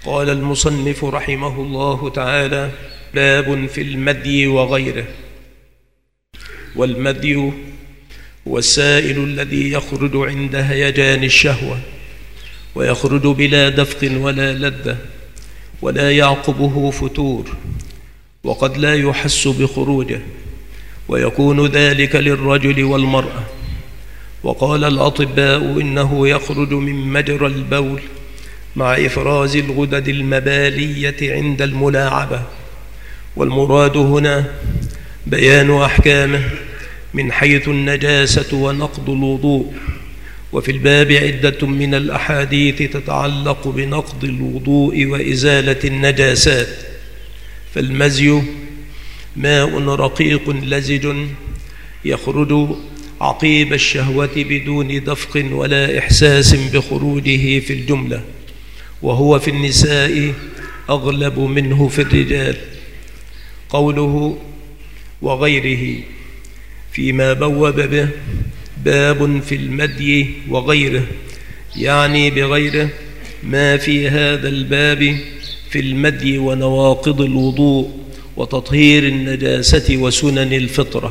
قال المصنف رحمه الله تعالى: باب في المدي وغيره. والمدي هو السائل الذي يخرج عند هيجان الشهوة، ويخرج بلا دفق ولا لذة، ولا يعقبه فتور، وقد لا يحس بخروجه، ويكون ذلك للرجل والمرأة. وقال الأطباء إنه يخرج من مجرى البول مع إفراز الغدد المبالية عند الملاعبة. والمراد هنا بيان أحكامه من حيث النجاسة ونقض الوضوء. وفي الباب عدة من الأحاديث تتعلق بنقض الوضوء وإزالة النجاسات. فالمزي ماء رقيق لزج يخرج عقيب الشهوة بدون دفق ولا إحساس بخروجه في الجملة، وهو في النساء أغلب منه في الرجال. قوله وغيره فيما بوب به باب في المدي وغيره، يعني بغيره ما في هذا الباب في المدي ونواقض الوضوء وتطهير النجاسة وسنن الفطرة.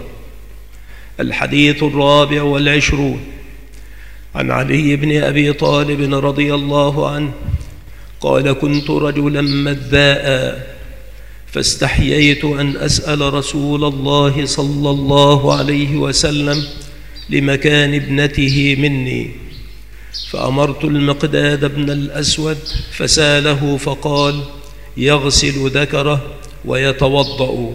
الحديث 24 عن علي بن أبي طالب رضي الله عنه قال: كنت رجلا مذاء فاستحييت أن أسأل رسول الله صلى الله عليه وسلم لمكان ابنته مني، فأمرت المقداد بن الأسود فساله فقال: يغسل ذكره ويتوضأ.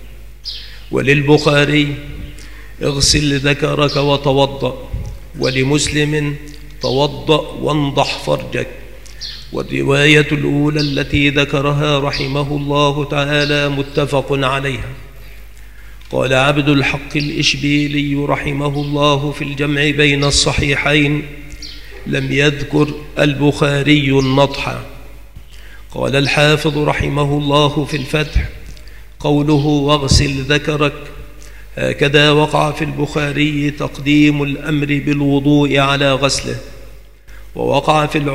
وللبخاري: اغسل ذكرك وتوضأ. ولمسلم: توضأ وانضح فرجك. والرواية الأولى التي ذكرها رحمه الله تعالى متفق عليها. قال عبد الحق الإشبيلي رحمه الله في الجمع بين الصحيحين: لم يذكر البخاري النضح. قال الحافظ رحمه الله في الفتح: قوله واغسل ذكرك هكذا وقع في البخاري تقديم الأمر بالوضوء على غسله، ووقع في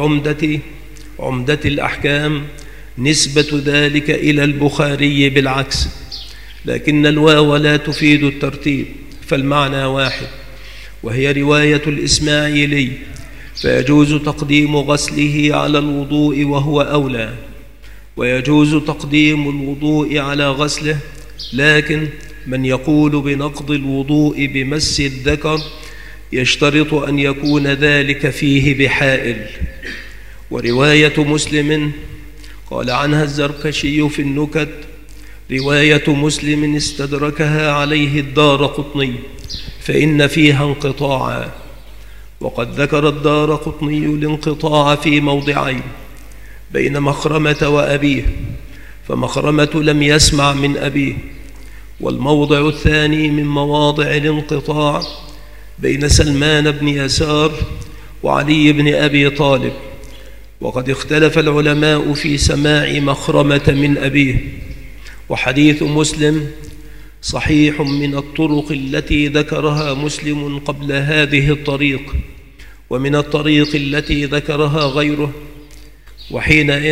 عمدة الأحكام نسبة ذلك إلى البخاري بالعكس، لكن الواو لا تفيد الترتيب، فالمعنى واحد، وهي رواية الإسماعيلي، فيجوز تقديم غسله على الوضوء وهو أولى، ويجوز تقديم الوضوء على غسله، لكن من يقول بنقض الوضوء بمس الذكر يشترط أن يكون ذلك فيه بحائل. ورواية مسلم قال عنها الزركشي في النكت: رواية مسلم استدركها عليه الدارقطني فإن فيها انقطاعا. وقد ذكر الدارقطني الانقطاع في موضعين بين مخرمة وأبيه، فمخرمة لم يسمع من أبيه. والموضع الثاني من مواضع الانقطاع بين سلمان بن يسار وعلي بن أبي طالب. وقد اختلف العلماء في سماع مخرمة من أبيه. وحديث مسلم صحيح من الطرق التي ذكرها مسلم قبل هذه الطريق، ومن الطريق التي ذكرها غيره، وحينئذ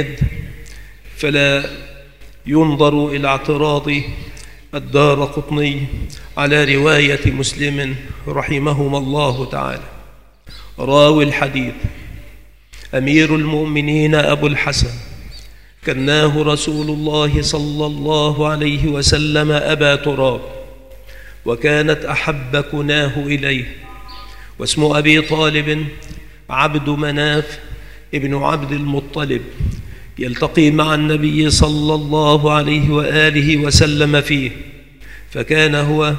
فلا ينظر إلى اعتراض الدارقطني على رواية مسلم رحمهما الله تعالى. راوي الحديث أمير المؤمنين أبو الحسن كناه رسول الله صلى الله عليه وسلم أبا تراب، وكانت أحب كناه إليه. واسم أبي طالب عبد مناف ابن عبد المطلب، يلتقي مع النبي صلى الله عليه وآله وسلم فيه، فكان هو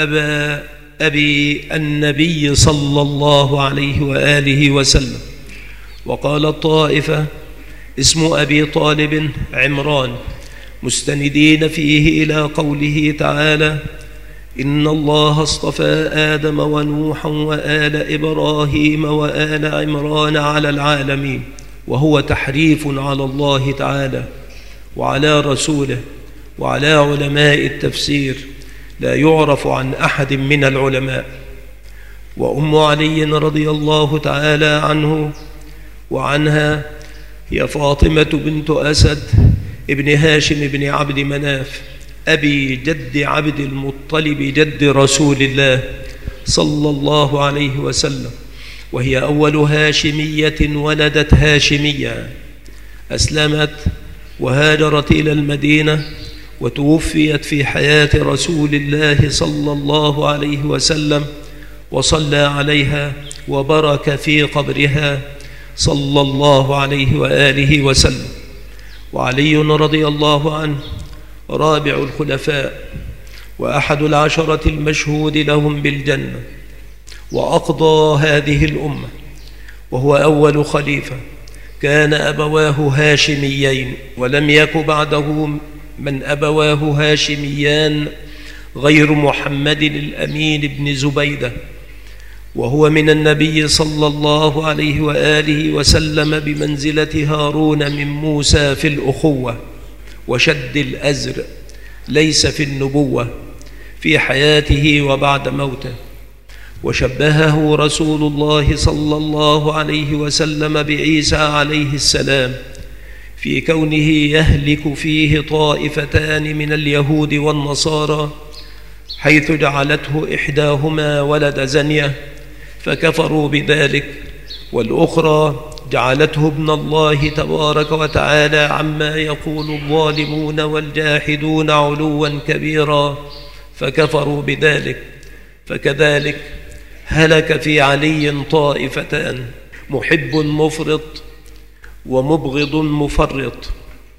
أبي النبي صلى الله عليه وآله وسلم. وقال الطائفة: اسم أبي طالب عمران، مستندين فيه إلى قوله تعالى: إن الله اصطفى آدم ونوحا وآل إبراهيم وآل عمران على العالمين، وهو تحريف على الله تعالى وعلى رسوله وعلى علماء التفسير، لا يعرف عن أحد من العلماء. وأم علي رضي الله تعالى عنه وعنها هي فاطمة بنت أسد ابن هاشم بن عبد مناف أبي جد عبد المطلب جد رسول الله صلى الله عليه وسلم، وهي أول هاشمية ولدت هاشمية. أسلمت وهاجرت إلى المدينة، وتوفيت في حياة رسول الله صلى الله عليه وسلم، وصلى عليها وبارك في قبرها صلى الله عليه وآله وسلم. وعلي رضي الله عنه رابع الخلفاء وأحد العشرة المشهود لهم بالجنة، وأقضى هذه الأمة، وهو أول خليفة. كان أبواه هاشميين، ولم يك بعده من أبواه هاشميان غير محمد الأمين بن زبيدة، وهو من النبي صلى الله عليه وآله وسلم بمنزلة هارون من موسى في الأخوة وشد الأزر، ليس في النبوة، في حياته وبعد موته. وشبهه رسول الله صلى الله عليه وسلم بعيسى عليه السلام في كونه يهلك فيه طائفتان من اليهود والنصارى، حيث جعلته إحداهما ولد زنية فكفروا بذلك، والأخرى جعلته ابن الله تبارك وتعالى عما يقول الظالمون والجاحدون علوا كبيرا فكفروا بذلك. فكذلك هلك في علي طائفتان، محب مفرط ومبغض مفرط،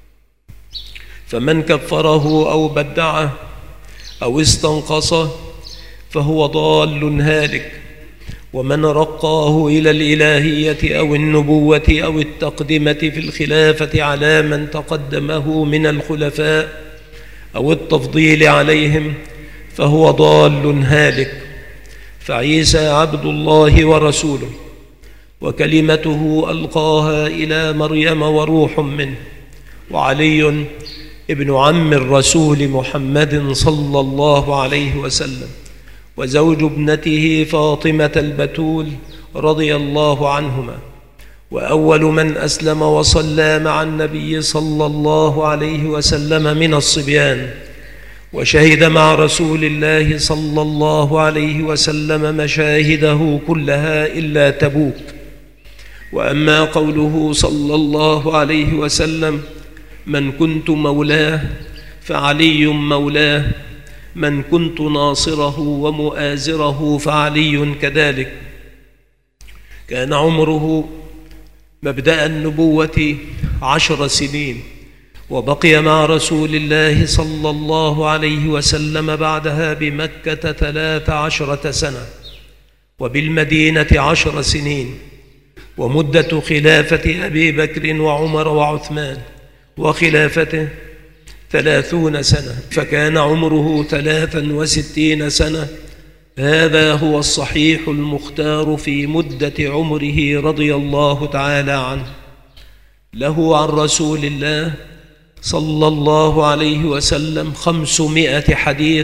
فمن كفره أو بدعه أو استنقصه فهو ضال هالك، ومن رقاه إلى الإلهية أو النبوة أو التقدمة في الخلافة على من تقدمه من الخلفاء أو التفضيل عليهم فهو ضال هالك. فعيسى عبد الله ورسوله، وكلمته ألقاها إلى مريم وروح منه، وعلي ابن عم الرسول محمد صلى الله عليه وسلم، وزوج ابنته فاطمة البتول رضي الله عنهما، وأول من أسلم وصلى مع النبي صلى الله عليه وسلم من الصبيان، وشهد مع رسول الله صلى الله عليه وسلم مشاهده كلها إلا تبوك. وأما قوله صلى الله عليه وسلم: من كنت مولاه فعلي مولاه، من كنت ناصره ومؤازره فعلي كذلك. كان عمره مبدأ النبوة 10 سنين، وبقي مع رسول الله صلى الله عليه وسلم بعدها بمكة 13 سنة، وبالمدينة 10 سنين. ومدة خلافة أبي بكر وعمر وعثمان وخلافته 30 سنة، فكان عمره 63 سنة. هذا هو الصحيح المختار في مدة عمره رضي الله تعالى عنه. له عن رسول الله صلى الله عليه وسلم 500 حديث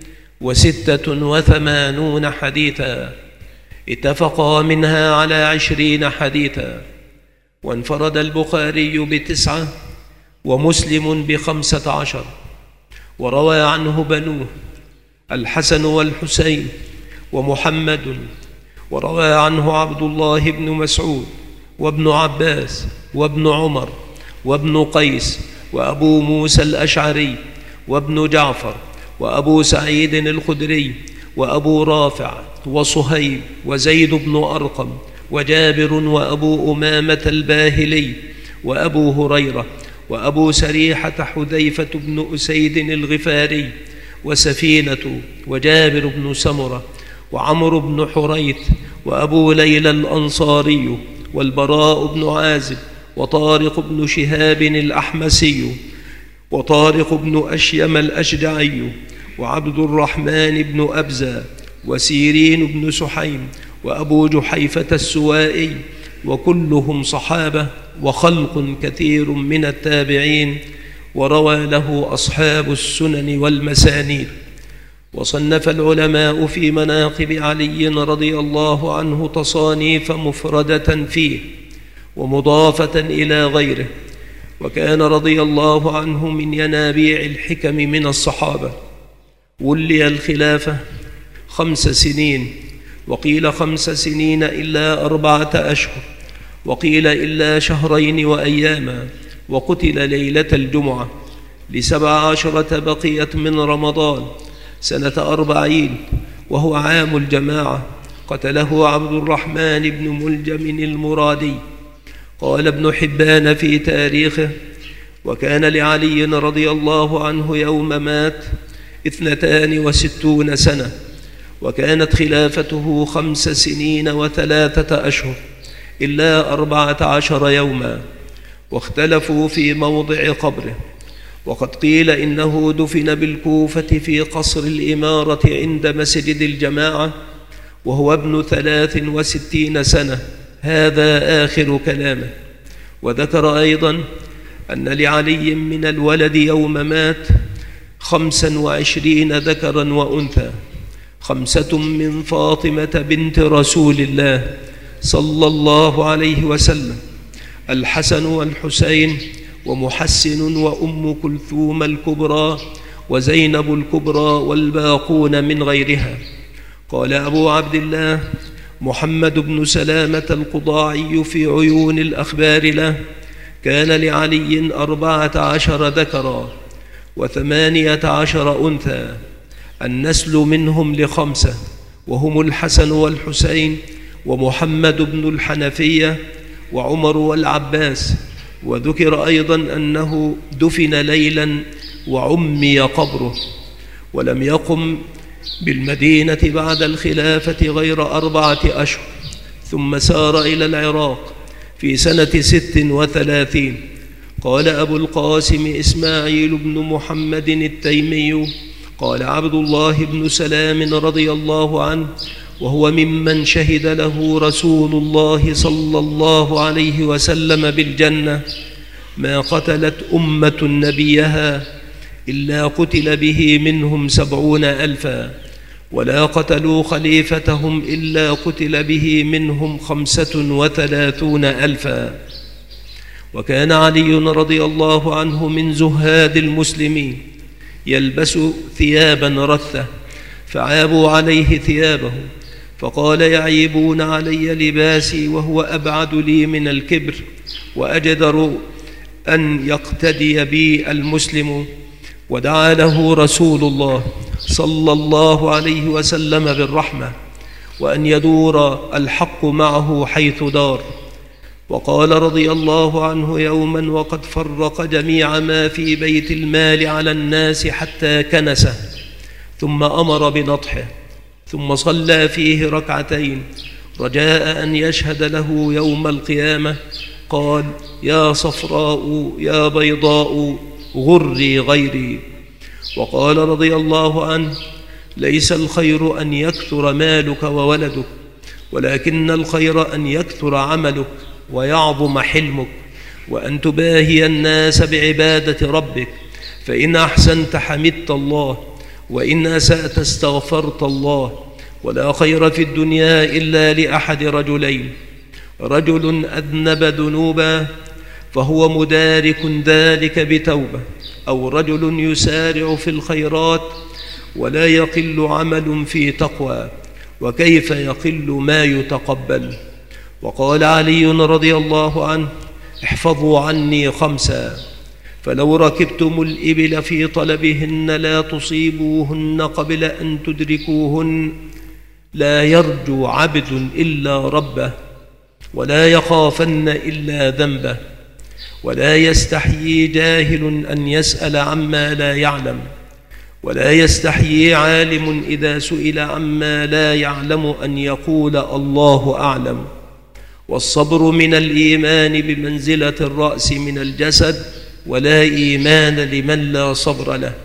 و86 حديثا، اتفقا منها على 20 حديثا، وانفرد البخاري ب9 ومسلم ب15، وروى عنه بنوه الحسن والحسين ومحمد، وروى عنه عبد الله بن مسعود وابن عباس وابن عمر وابن قيس وأبو موسى الأشعري وابن جعفر وأبو سعيد الخدري وأبو رافع وصهيب وزيد بن أرقم وجابر وأبو أمامة الباهلي وأبو هريرة وأبو سريحة حذيفة بن أسيد الغفاري وسفينة وجابر بن سمرة وعمرو بن حريث وأبو ليلى الأنصاري والبراء بن عازب وطارق بن شهاب الأحمسي وطارق بن أشيم الأشجعي وعبد الرحمن بن أبزة وسيرين بن سحيم وأبو جحيفة السوائي، وكلهم صحابة وخلق كثير من التابعين، وروى له أصحاب السنن والمسانيد. وصنف العلماء في مناقب علي رضي الله عنه تصانيف مفردة فيه، ومضافة إلى غيره، وكان رضي الله عنه من ينابيع الحكم من الصحابة. ولي الخلافة 5 سنين، وقيل 5 سنين إلا 4 أشهر، وقيل إلا 2 شهرين وأياما، وقتل ليلة الجمعة ل17 بقيت من رمضان سنة 40، وهو عام الجماعة. قتله عبد الرحمن بن ملجم المرادي. قال ابن حبان في تاريخه: وكان لعلي رضي الله عنه يوم مات 62 سنة، وكانت خلافته 5 سنين و3 أشهر إلا 14 يوما. واختلفوا في موضع قبره، وقد قيل إنه دفن بالكوفة في قصر الإمارة عند مسجد الجماعة وهو ابن 63 سنة. هذا آخر كلامه. وذكر أيضا أن لعلي من الولد يوم مات 25 ذكرا وأنثى، 5 من فاطمة بنت رسول الله صلى الله عليه وسلم: الحسن والحسين، ومحسن، وأم كلثوم الكبرى، وزينب الكبرى، والباقون من غيرها. قال أبو عبد الله محمد بن سلامة القضاعي في عيون الأخبار له: كان لعلي 14 ذكرا و18 أنثى، النسل منهم ل5، وهم الحسن والحسين، ومحمد بن الحنفية، وعمر والعباس. وذكر أيضا أنه دفن ليلا وعمي قبره، ولم يقم بالمدينة بعد الخلافة غير 4 أشهر، ثم سار إلى العراق في سنة 36. قال أبو القاسم إسماعيل بن محمد التيمي: قال عبد الله بن سلام رضي الله عنه، وهو ممن شهد له رسول الله صلى الله عليه وسلم بالجنة: ما قتلت أمة نبيها إلا قتل به منهم 70,000، ولا قتلوا خليفتهم إلا قتل به منهم 35,000. وكان علي رضي الله عنه من زهاد المسلمين، يلبس ثيابا رثة، فعابوا عليه ثيابه، فقال: يعيبون علي لباسي وهو أبعد لي من الكبر، وأجدر أن يقتدي بي المسلم. ودعا له رسول الله صلى الله عليه وسلم بالرحمة، وأن يدور الحق معه حيث دار. وقال رضي الله عنه يوما وقد فرق جميع ما في بيت المال على الناس حتى كنسه، ثم أمر بنطحه، ثم صلى فيه 2 ركعتين رجاء أن يشهد له يوم القيامة. قال: يا صفراء يا بيضاء غري غيري. وقال رضي الله عنه: ليس الخير أن يكثر مالك وولدك، ولكن الخير أن يكثر عملك ويعظم حلمك، وأن تباهي الناس بعبادة ربك، فإن أحسنت حمدت الله، وإن أسأت استغفرت الله. ولا خير في الدنيا إلا لأحد رجلين: رجل أذنب ذنوبا فهو مدارك ذلك بتوبة، أو رجل يسارع في الخيرات ولا يقل عمل في تقوى، وكيف يقل ما يتقبل. وقال علي رضي الله عنه: احفظوا عني 5، فلو ركبتم الإبل في طلبهن لا تصيبوهن قبل أن تدركوهن. لا يرجو عبد إلا ربه، ولا يخافن إلا ذنبه، ولا يستحيي جاهل أن يسأل عما لا يعلم، ولا يستحيي عالم إذا سئل عما لا يعلم أن يقول الله أعلم. والصبر من الإيمان بمنزلة الرأس من الجسد، ولا إيمان لمن لا صبر له.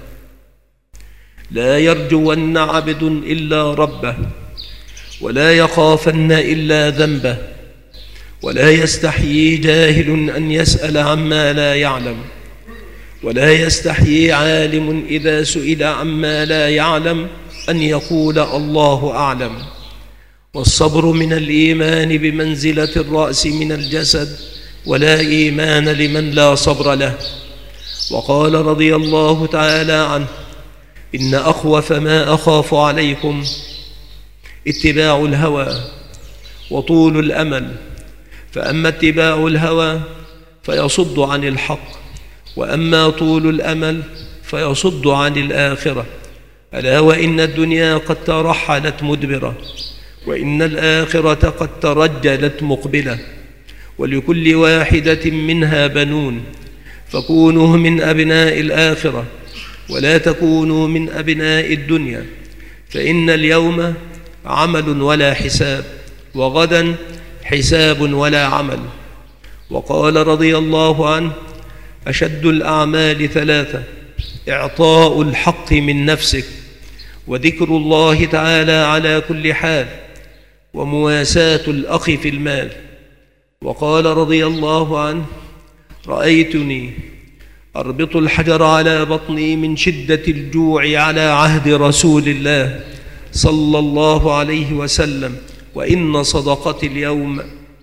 لا يرجون عبد إلا ربه، ولا يخافن إلا ذنبه، ولا يستحيي جاهل أن يسأل عما لا يعلم، ولا يستحيي عالم إذا سئل عما لا يعلم أن يقول الله أعلم. والصبر من الإيمان بمنزلة الرأس من الجسد، ولا إيمان لمن لا صبر له. وقال رضي الله تعالى عنه: إن أخوف ما أخاف عليكم اتباع الهوى وطول الأمل، فأما اتباع الهوى فيصد عن الحق، وأما طول الأمل فيصد عن الآخرة. ألا وإن الدنيا قد ترحلت مدبرة، وإن الآخرة قد ترجلت مقبلة، ولكل واحدة منها بنون، فكونوا من أبناء الآخرة ولا تكونوا من أبناء الدنيا، فإن اليوم عمل ولا حساب، وغدا حساب ولا عمل. وقال رضي الله عنه: أشد الأعمال ثلاثة: إعطاء الحق من نفسك، وذكر الله تعالى على كل حال، ومواساة الأخ في المال. وقال رضي الله عنه: رأيتني أربط الحجر على بطني من شدة الجوع على عهد رسول الله صلى الله عليه وسلم، وإن صدقتي اليوم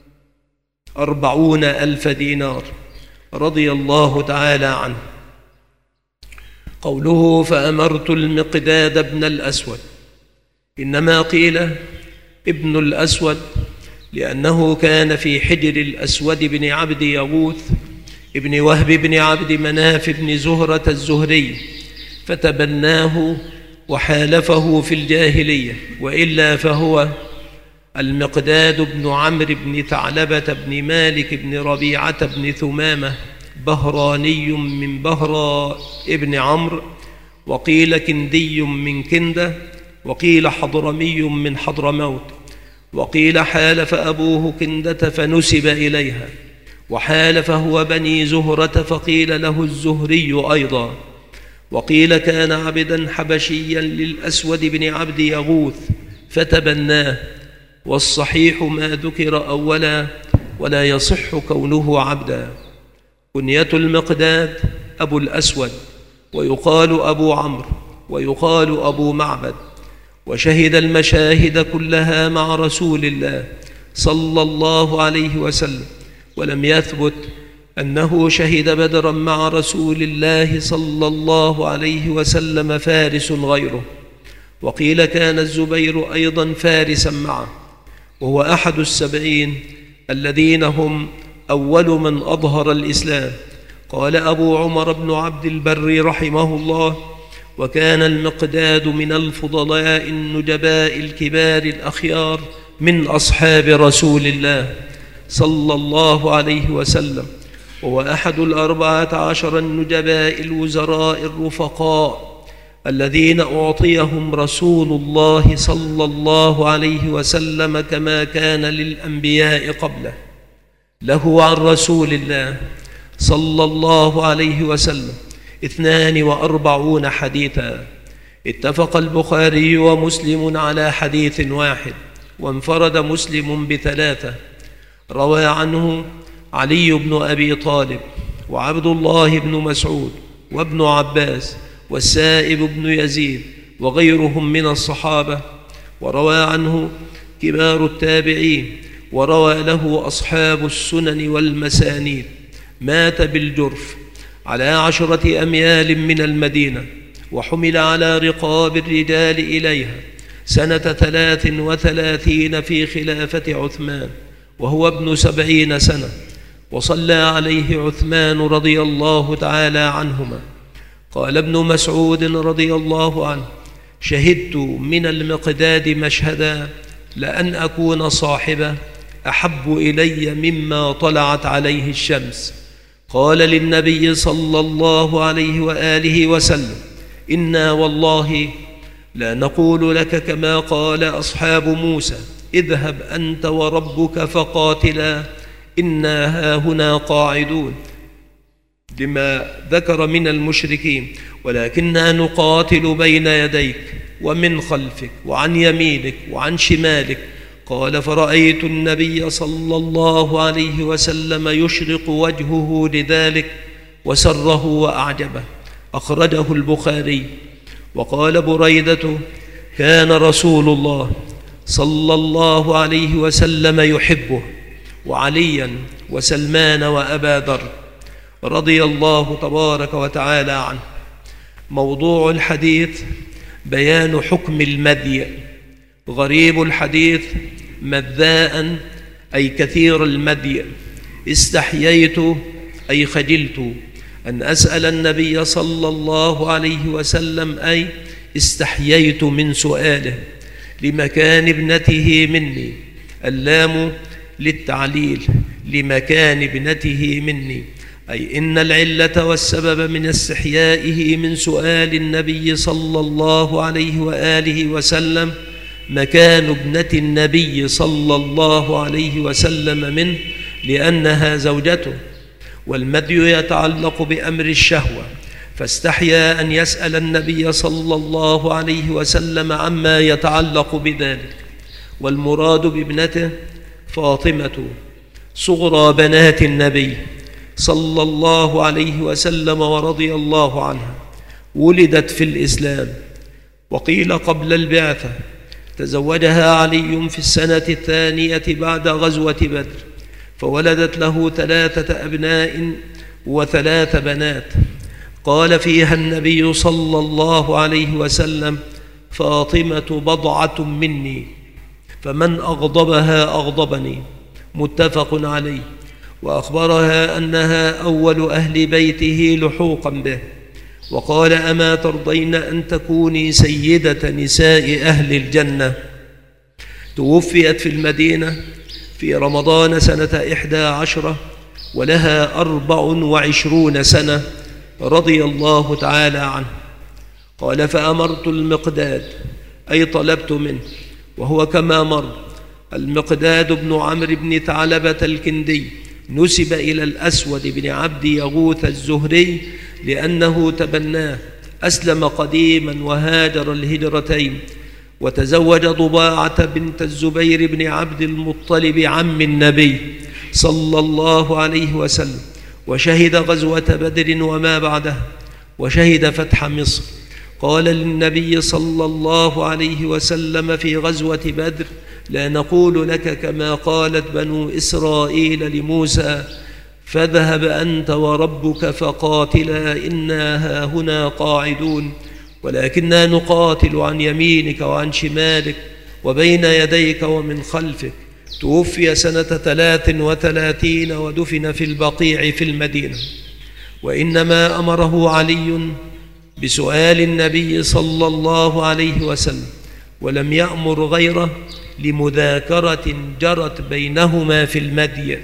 40,000 دينار. رضي الله تعالى عنه. قوله: فأمرت المقداد بن الأسود، إنما قيل ابن الأسود لأنه كان في حجر الأسود بن عبد يغوث ابن وهب بن عبد مناف بن زهرة الزهري، فتبناه وحالفه في الجاهلية، وإلا فهو المقداد بن عمرو بن ثعلبة بن مالك بن ربيعة بن ثمامة، بهراني من بهرى ابن عمرو، وقيل كندي من كندة، وقيل حضرمي من حضرموت، وقيل حالف أبوه كندة فنسب إليها، وحالف هو بني زهرة فقيل له الزهري أيضا، وقيل كان عبدا حبشيا للأسود بن عبد يغوث فتبناه، والصحيح ما ذكر أولا، ولا يصح كونه عبدا. كنية المقداد أبو الأسود، ويقال أبو عمرو، ويقال أبو معبد، وشهد المشاهد كلها مع رسول الله صلى الله عليه وسلم، ولم يثبت أنه شهد بدرا مع رسول الله صلى الله عليه وسلم فارس غيره. وقيل كان الزبير أيضا فارسا معه، وهو أحد 70 الذين هم أول من أظهر الإسلام. قال أبو عمر بن عبد البر رحمه الله: وكان المقداد من الفضلاء النجباء الكبار الأخيار من أصحاب رسول الله صلى الله عليه وسلم، وهو أحد 14 النجباء الوزراء الرفقاء الذين أعطيهم رسول الله صلى الله عليه وسلم كما كان للأنبياء قبله. له عن رسول الله صلى الله عليه وسلم 42 حديثا. اتفق البخاري ومسلم على حديث واحد، وانفرد مسلم ب3. روى عنه علي بن أبي طالب، وعبد الله بن مسعود، وابن عباس، والسائب بن يزيد، وغيرهم من الصحابة. وروى عنه كبار التابعين، وروى له أصحاب السنن والمسانيد. مات بالجرف على 10 أميال من المدينة، وحمل على رقاب الرجال إليها سنة 33 في خلافة عثمان، وهو ابن 70 سنة، وصلى عليه عثمان رضي الله تعالى عنهما. قال ابن مسعود رضي الله عنه: شهدت من المقداد مشهدا لأن أكون صاحبه أحب إلي مما طلعت عليه الشمس. قال للنبي صلى الله عليه وآله وسلم: إنا والله لا نقول لك كما قال أصحاب موسى: اذهب أنت وربك فقاتلا إنا هاهنا قاعدون، لما ذكر من المشركين، ولكننا نقاتل بين يديك ومن خلفك وعن يمينك وعن شمالك. قال: فرأيت النبي صلى الله عليه وسلم يشرق وجهه لذلك وسره وأعجبه. أخرجه البخاري. وقال بريدة: كان رسول الله صلى الله عليه وسلم يحبه، وعليا وسلمان وأبا ذر رضي الله تبارك وتعالى عنه. موضوع الحديث بيان حكم المدي. غريب الحديث مذاء أي كثير المدي. استحييت أي خجلت أن أسأل النبي صلى الله عليه وسلم، أي استحييت من سؤاله لمكان ابنته مني. اللام للتعليل، لمكان ابنته مني، أي إن العلة والسبب من استحيائه من سؤال النبي صلى الله عليه وآله وسلم مكان ابنة النبي صلى الله عليه وسلم منه، لأنها زوجته، والمدي يتعلق بأمر الشهوة، فاستحيا أن يسأل النبي صلى الله عليه وسلم عما يتعلق بذلك. والمراد بابنته فاطمة صغرى بنات النبي صلى الله عليه وسلم ورضي الله عنها. ولدت في الإسلام، وقيل قبل البعثة. تزوجها علي في السنة الثانية بعد غزوة بدر، فولدت له 3 أبناء و3 بنات. قال فيها النبي صلى الله عليه وسلم: فاطمة بضعة مني، فمن أغضبها أغضبني. متفق عليه. وأخبرها أنها أول أهل بيته لحوقا به، وقال: أما ترضين أن تكوني سيدة نساء أهل الجنة. توفيت في المدينة في رمضان سنة 11 ولها 24 سنة رضي الله تعالى عنه. قال: فأمرت المقداد، أي طلبت منه، وهو كما مر المقداد بن عمرو بن ثعلبة الكندي، نسب إلى الأسود بن عبد يغوث الزهري لأنه تبناه. أسلم قديما وهاجر الهجرتين، وتزوج ضباعة بنت الزبير بن عبد المطلب عم النبي صلى الله عليه وسلم، وشهد غزوة بدر وما بعدها، وشهد فتح مصر. قال للنبي صلى الله عليه وسلم في غزوة بدر: لا نقول لك كما قالت بنو إسرائيل لموسى: فاذهب أنت وربك فقاتلا إنا هاهنا قاعدون، ولكننا نقاتل عن يمينك وعن شمالك وبين يديك ومن خلفك. توفي سنة 33 ودفن في البقيع في المدينة. وإنما أمره علي بسؤال النبي صلى الله عليه وسلم، ولم يأمر غيره لمذاكرة جرت بينهما في المدي.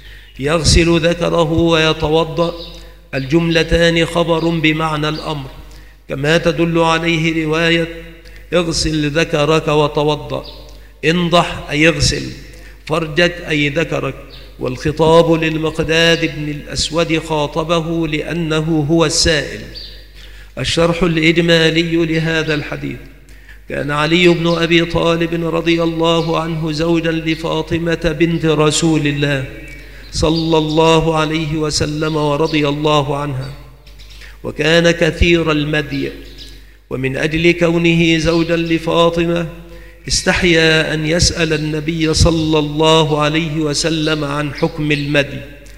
يغسل ذكره ويتوضأ، الجملتان خبر بمعنى الأمر، كما تدل عليه رواية: اغسل ذكرك وتوضأ. انضح أي اغسل فرجك أي ذكرك. والخطاب للمقداد بن الأسود خاطبه لأنه هو السائل. الشرح الإجمالي لهذا الحديث: كان علي بن أبي طالب رضي الله عنه زوجا لفاطمة بنت رسول الله صلى الله عليه وسلم ورضي الله عنها، وكان كثير المدي، ومن أجل كونه زوجا لفاطمة استحيا أن يسأل النبي صلى الله عليه وسلم عن حكم المدي،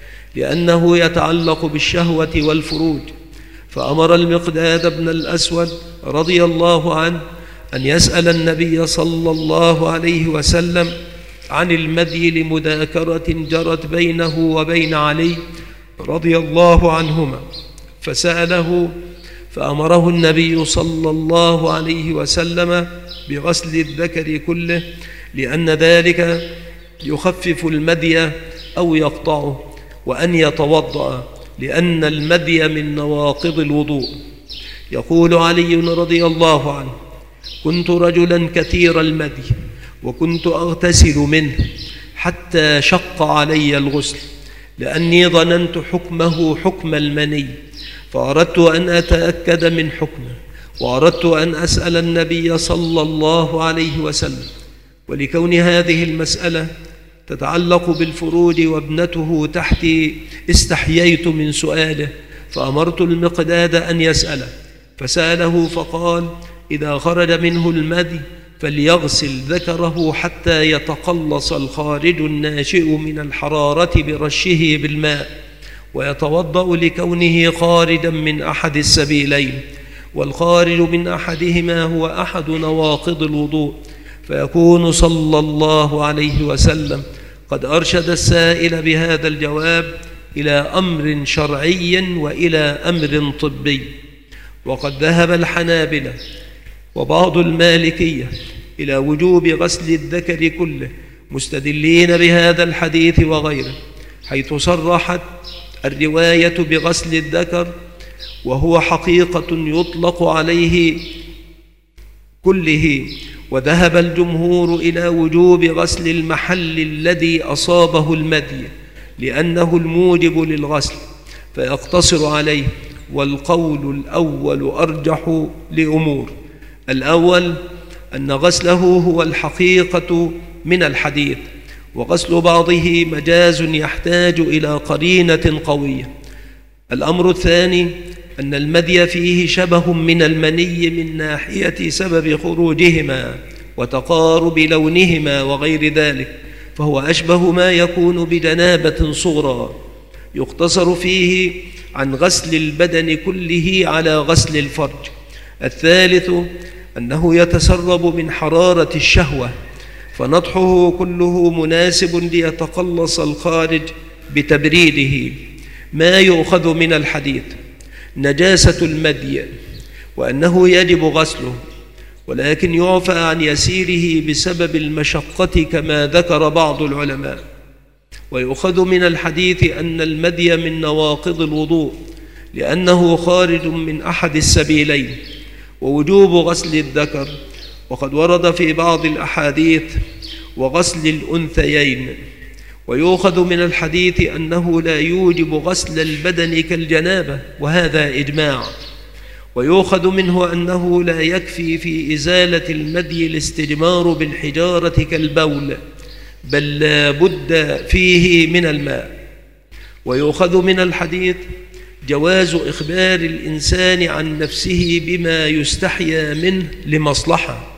لأنه يتعلق بالشهوة والفروج. فأمر المقداد بن الأسود رضي الله عنه أن يسأل النبي صلى الله عليه وسلم عن المدي لمذاكرة جرت بينه وبين علي رضي الله عنهما، فسأله، فأمره النبي صلى الله عليه وسلم بغسل الذكر كله، لأن ذلك يخفف المدي أو يقطعه، وأن يتوضأ، لأن المدي من نواقض الوضوء. يقول علي رضي الله عنه: كنت رجلا كثير المدي، وكنت أغتسل منه حتى شق علي الغسل، لأني ظننت حكمه حكم المني، فأردت أن أتأكد من حكمه، وأردت أن أسأل النبي صلى الله عليه وسلم. ولكون هذه المسألة تتعلق بالفروج وابنته تحتي استحييت من سؤاله، فأمرت المقداد أن يسأله، فسأله فقال: إذا خرج منه المدي فليغسل ذكره حتى يتقلص الخارج الناشئ من الحرارة برشه بالماء، ويتوضأ لكونه خارجا من أحد السبيلين، والخارج من أحدهما هو أحد نواقض الوضوء، فيكون صلى الله عليه وسلم قد أرشد السائل بهذا الجواب إلى أمر شرعي وإلى أمر طبي. وقد ذهب الحنابلة وبعض المالكية إلى وجوب غسل الذكر كله، مستدلين بهذا الحديث وغيره، حيث صرحت الرواية بغسل الذكر، وهو حقيقة يطلق عليه كله. وذهب الجمهور إلى وجوب غسل المحل الذي أصابه المدي، لأنه الموجب للغسل، فيقتصر عليه. والقول الأول أرجح لأمور: الأول أن غسله هو الحقيقة من الحديث، وغسل بعضه مجاز يحتاج إلى قرينة قوية. الأمر الثاني أن المدي فيه شبه من المني من ناحية سبب خروجهما وتقارب لونهما وغير ذلك، فهو أشبه ما يكون بجنابة صغرى يقتصر فيه عن غسل البدن كله على غسل الفرج. الثالث أنه يتسرب من حرارة الشهوة، فنطحه كله مناسب ليتقلص الخارج بتبريده. ما يؤخذ من الحديث: نجاسة المدي، وأنه يجب غسله، ولكن يعفى عن يسيره بسبب المشقة كما ذكر بعض العلماء. ويؤخذ من الحديث أن المدي من نواقض الوضوء، لأنه خارج من أحد السبيلين، ووجوب غسل الذكر. وقد ورد في بعض الأحاديث وغسل الأنثيين. ويؤخذ من الحديث أنه لا يوجب غسل البدن كالجنابة، وهذا إجماع. ويؤخذ منه أنه لا يكفي في إزالة المدي الاستجمار بالحجارة كالبول، بل لا بد فيه من الماء. ويؤخذ من الحديث جواز إخبار الإنسان عن نفسه بما يستحيا منه لمصلحة،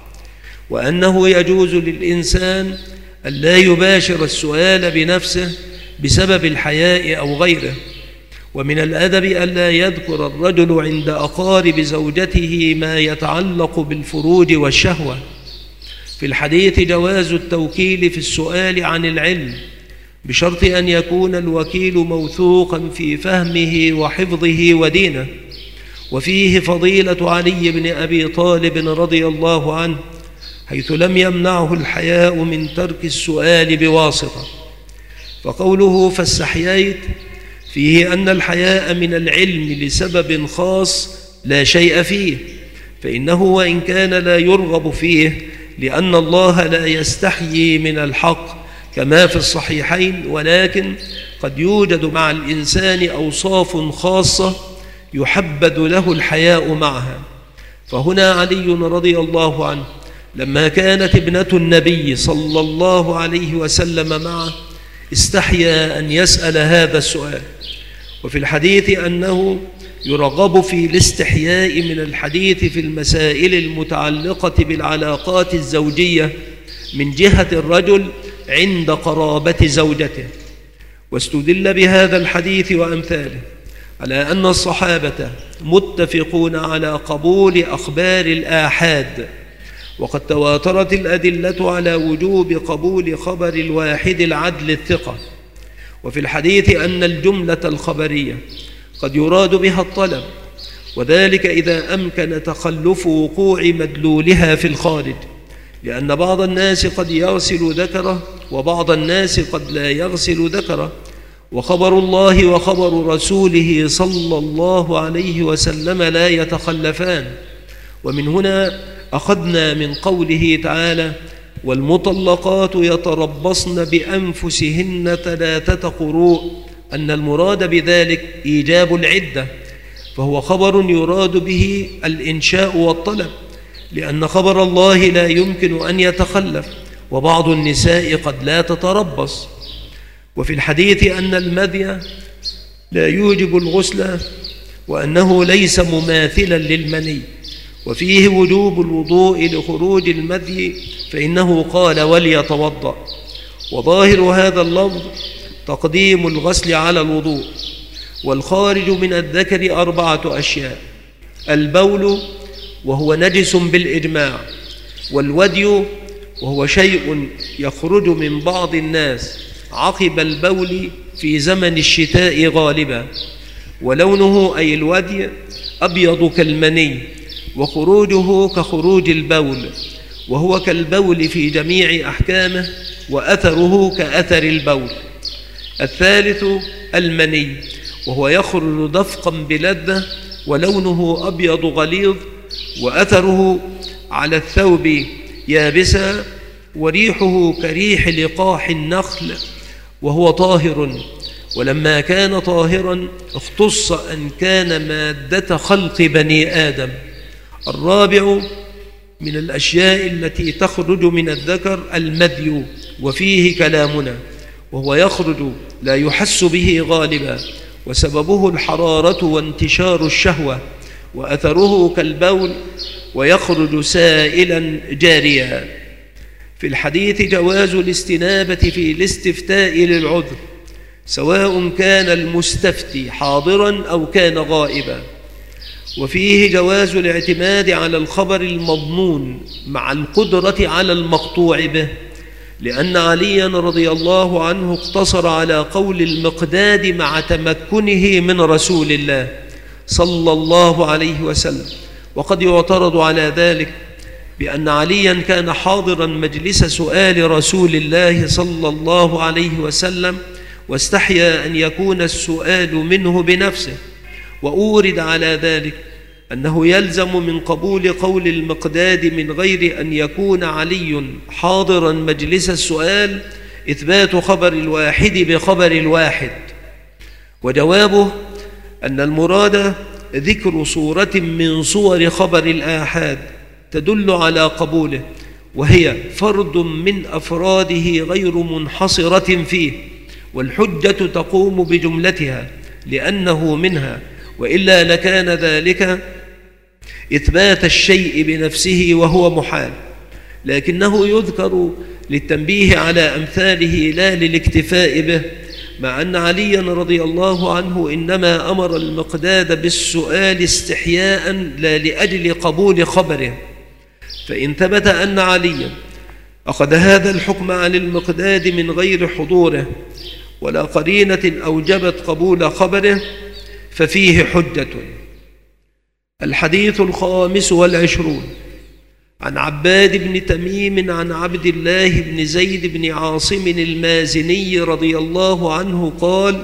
وأنه يجوز للإنسان أن لا يباشر السؤال بنفسه بسبب الحياء أو غيره. ومن الأدب ألا يذكر الرجل عند أقارب زوجته ما يتعلق بالفروج والشهوة. في الحديث جواز التوكيل في السؤال عن العلم، بشرط أن يكون الوكيل موثوقا في فهمه وحفظه ودينه. وفيه فضيلة علي بن أبي طالب رضي الله عنه، حيث لم يمنعه الحياء من ترك السؤال بواسطة. فقوله فاستحييت فيه أن الحياء من العلم لسبب خاص لا شيء فيه، فإنه وإن كان لا يرغب فيه، لأن الله لا يستحيي من الحق كما في الصحيحين، ولكن قد يوجد مع الإنسان أوصاف خاصة يحبذ له الحياء معها. فهنا علي رضي الله عنه لما كانت ابنة النبي صلى الله عليه وسلم معه استحيا أن يسأل هذا السؤال. وفي الحديث أنه يرغب في الاستحياء من الحديث في المسائل المتعلقة بالعلاقات الزوجية من جهة الرجل عند قرابة زوجته. واستدل بهذا الحديث وأمثاله على أن الصحابة متفقون على قبول أخبار الآحاد، وقد تواترت الأدلة على وجوب قبول خبر الواحد العدل الثقة. وفي الحديث أن الجملة الخبرية قد يراد بها الطلب، وذلك إذا أمكن تخلف وقوع مدلولها في الخارج، لأن بعض الناس قد يغسل ذكره وبعض الناس قد لا يغسل ذكره، وخبر الله وخبر رسوله صلى الله عليه وسلم لا يتخلفان. ومن هنا أخذنا من قوله تعالى: والمطلقات يتربصن بأنفسهن 3 قروء، أن المراد بذلك إيجاب العدة، فهو خبر يراد به الإنشاء والطلب، لأن خبر الله لا يمكن أن يتخلف، وبعض النساء قد لا تتربص. وفي الحديث أن المذي لا يوجب الغسل، وأنه ليس مماثلا للمني، وفيه وجوب الوضوء لخروج المذي، فإنه قال وليتوضأ. وظاهر هذا اللفظ تقديم الغسل على الوضوء. والخارج من الذكر 4 أشياء: البول وهو نجس بالإجماع، والودي وهو شيء يخرج من بعض الناس عقب البول في زمن الشتاء غالبا، ولونه أي الودي أبيض كالمني، وخروجه كخروج البول، وهو كالبول في جميع أحكامه، وأثره كأثر البول. الثالث المني، وهو يخرج دفقا بلذة، ولونه أبيض غليظ، وأثره على الثوب يابسا، وريحه كريح لقاح النخل، وهو طاهر. ولما كان طاهرا اختص أن كان مادة خلق بني آدم. الرابع من الأشياء التي تخرج من الذكر المذي، وفيه كلامنا، وهو يخرج لا يحس به غالبا، وسببه الحرارة وانتشار الشهوة، وأثره كالبول، ويخرج سائلا جاريا. في الحديث جواز الاستنابة في الاستفتاء للعذر، سواء كان المستفتي حاضرا أو كان غائبا. وفيه جواز الاعتماد على الخبر المضمون مع القدرة على المقطوع به، لأن عليا رضي الله عنه اقتصر على قول المقداد مع تمكنه من رسول الله صلى الله عليه وسلم. وقد يعترض على ذلك بأن عليا كان حاضرا مجلس سؤال رسول الله صلى الله عليه وسلم، واستحيا أن يكون السؤال منه بنفسه، وأورد على ذلك أنه يلزم من قبول قول المقداد من غير أن يكون علي حاضرا مجلس السؤال إثبات خبر الواحد بخبر الواحد. وجوابه أن المراد ذكر صورة من صور خبر الآحاد تدل على قبوله، وهي فرد من أفراده غير منحصرة فيه، والحجة تقوم بجملتها لأنه منها، وإلا لكان ذلك إثبات الشيء بنفسه وهو محال. لكنه يذكر للتنبيه على أمثاله لا للاكتفاء به، مع أن عليا رضي الله عنه إنما أمر المقداد بالسؤال استحياء لا لأجل قبول خبره. فإن ثبت أن عليا أخذ هذا الحكم عن المقداد من غير حضوره ولا قرينة أوجبت قبول خبره ففيه حجة. الحديث 25 عن عباد بن تميم عن عبد الله بن زيد بن عاصم المازني رضي الله عنه قال: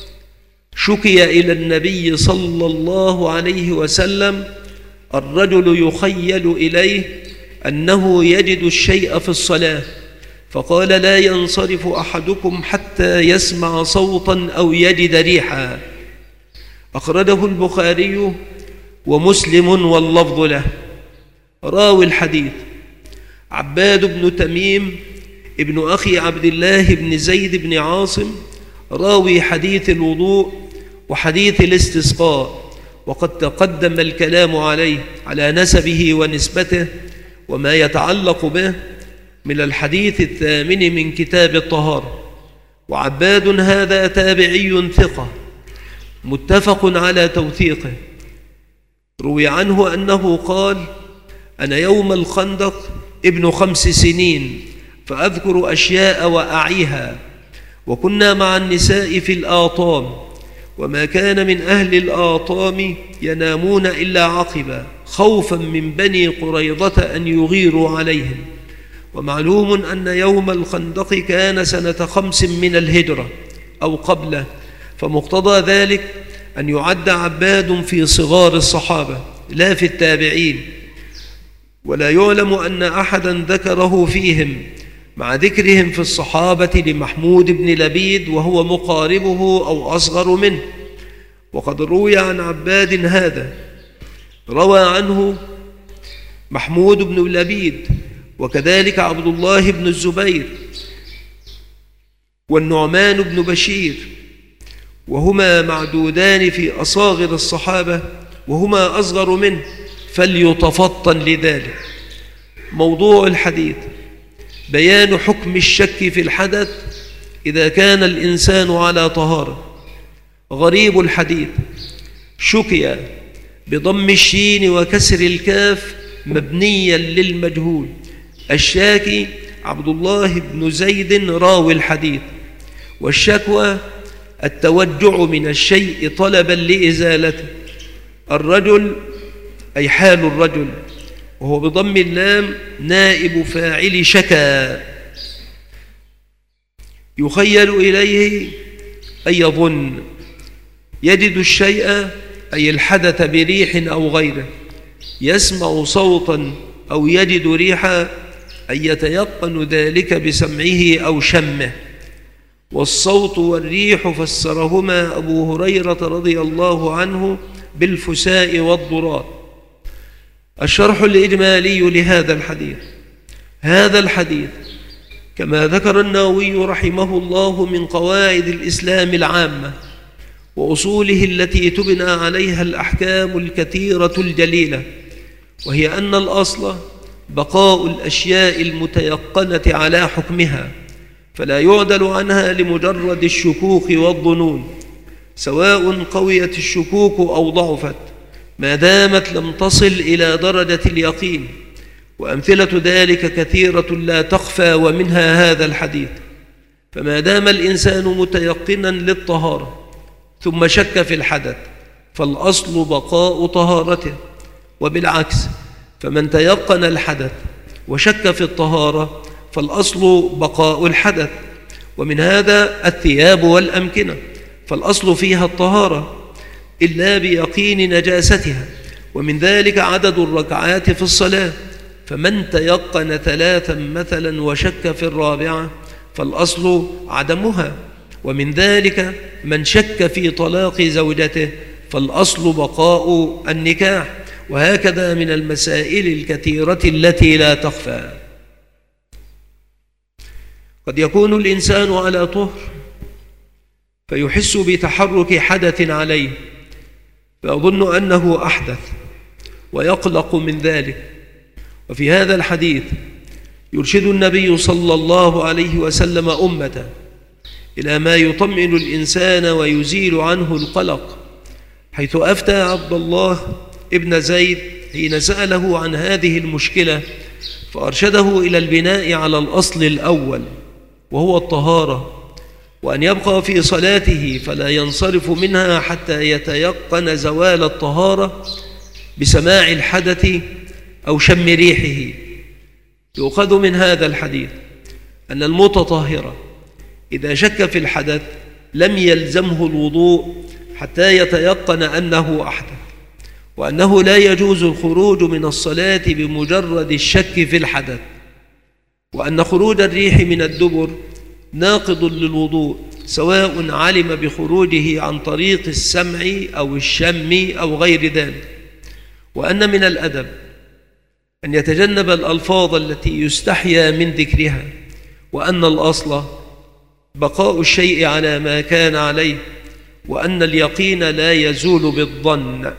شكي إلى النبي صلى الله عليه وسلم الرجل يخيل إليه أنه يجد الشيء في الصلاة، فقال: لا ينصرف أحدكم حتى يسمع صوتا أو يجد ريحا. أخرجه البخاري ومسلم واللفظ له. راوي الحديث عباد بن تميم ابن أخي عبد الله بن زيد بن عاصم، راوي حديث الوضوء وحديث الاستسقاء، وقد تقدم الكلام على نسبه ونسبته وما يتعلق به من الحديث 8 من كتاب الطهارة. وعباد هذا تابعي ثقة متفق على توثيقه. روي عنه أنه قال: أنا يوم الخندق ابن 5 سنين، فأذكر أشياء وأعيها، وكنا مع النساء في الآطام، وما كان من أهل الآطام ينامون إلا عقبا، خوفا من بني قريظة أن يغيروا عليهم. ومعلوم أن يوم الخندق كان سنة 5 من الهجرة أو قبله، فمقتضى ذلك أن يعد عباد في صغار الصحابة لا في التابعين، ولا يعلم أن أحدا ذكره فيهم مع ذكرهم في الصحابة لمحمود بن لبيد وهو مقاربه أو أصغر منه. وقد روي عن عباد هذا، روى عنه محمود بن لبيد وكذلك عبد الله بن الزبير والنعمان بن بشير، وهما معدودان في أصاغر الصحابة، وهما أصغر منه، فليتفطن لذلك. موضوع الحديث بيان حكم الشك في الحدث إذا كان الإنسان على طهارة. غريب الحديث شكي بضم الشين وكسر الكاف مبنيا للمجهول. الشاكي عبد الله بن زيد راوي الحديث. والشكوى التوجع من الشيء طلبا لإزالته. الرجل أي حال الرجل، وهو بضم اللام نائب فاعل شكا. يخيل إليه أي يظن. يجد الشيء أي الحدث بريح أو غيره. يسمع صوتا أو يجد ريحا أي يتيقن ذلك بسمعه أو شمه. والصوت والريح فسرهما أبو هريرة رضي الله عنه بالفساء والضراد. الشرح الإجمالي لهذا الحديث. هذا الحديث كما ذكر النووي رحمه الله من قواعد الإسلام العامة وأصوله التي تبنى عليها الأحكام الكثيرة الجليلة، وهي أن الأصل بقاء الأشياء المتيقنة على حكمها، فلا يعدل عنها لمجرد الشكوك والظنون، سواء قويت الشكوك أو ضعفت، ما دامت لم تصل إلى درجة اليقين. وأمثلة ذلك كثيرة لا تخفى، ومنها هذا الحديث. فما دام الإنسان متيقنا للطهارة ثم شك في الحدث فالأصل بقاء طهارته، وبالعكس فمن تيقن الحدث وشك في الطهارة فالأصل بقاء الحدث. ومن هذا الثياب والأمكنة، فالأصل فيها الطهارة إلا بيقين نجاستها، ومن ذلك عدد الركعات في الصلاة. فمن تيقن 3 مثلا وشك في الرابعة فالأصل عدمها. ومن ذلك من شك في طلاق زوجته فالأصل بقاء النكاح. وهكذا من المسائل الكثيرة التي لا تخفى. قد يكون الإنسان على طهر فيحس بتحرك حدث عليه فيظن أنه أحدث ويقلق من ذلك. وفي هذا الحديث يرشد النبي صلى الله عليه وسلم أمته إلى ما يطمئن الإنسان ويزيل عنه القلق، حيث أفتى عبد الله ابن زيد حين سأله عن هذه المشكلة فأرشده إلى البناء على الأصل الأول وهو الطهارة، وأن يبقى في صلاته فلا ينصرف منها حتى يتيقن زوال الطهارة بسماع الحدث أو شم ريحه. يؤخذ من هذا الحديث أن المتطهر إذا شك في الحدث لم يلزمه الوضوء حتى يتيقن أنه أحدث، وأنه لا يجوز الخروج من الصلاة بمجرد الشك في الحدث، وأن خروج الريح من الدبر ناقض للوضوء سواء علم بخروجه عن طريق السمع أو الشم أو غير ذلك. وأن من الأدب أن يتجنب الألفاظ التي يستحيا من ذكرها، وأن الأصل بقاء الشيء على ما كان عليه، وأن اليقين لا يزول بالظن.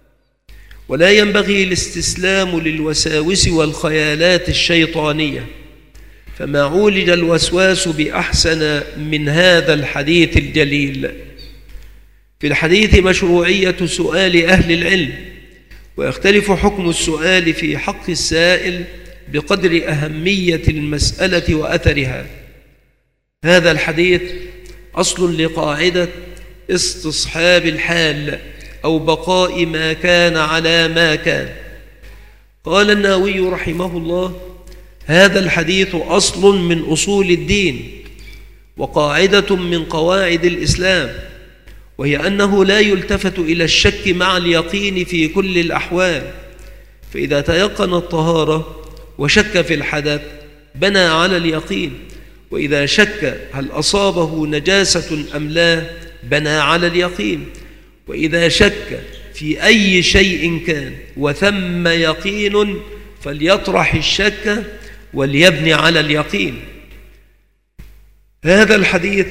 ولا ينبغي الاستسلام للوساوس والخيالات الشيطانية، فما عولج الوسواس بأحسن من هذا الحديث الجليل. في الحديث مشروعية سؤال أهل العلم، ويختلف حكم السؤال في حق السائل بقدر أهمية المسألة وأثرها. هذا الحديث أصل لقاعدة استصحاب الحال أو بقاء ما كان على ما كان. قال النووي رحمه الله: هذا الحديث أصل من أصول الدين وقاعدة من قواعد الإسلام، وهي أنه لا يلتفت إلى الشك مع اليقين في كل الأحوال. فإذا تيقن الطهارة وشك في الحدث بنى على اليقين، وإذا شك هل أصابه نجاسة أم لا بنى على اليقين، وإذا شك في أي شيء كان وثم يقين فليطرح الشك وليبني على اليقين. هذا الحديث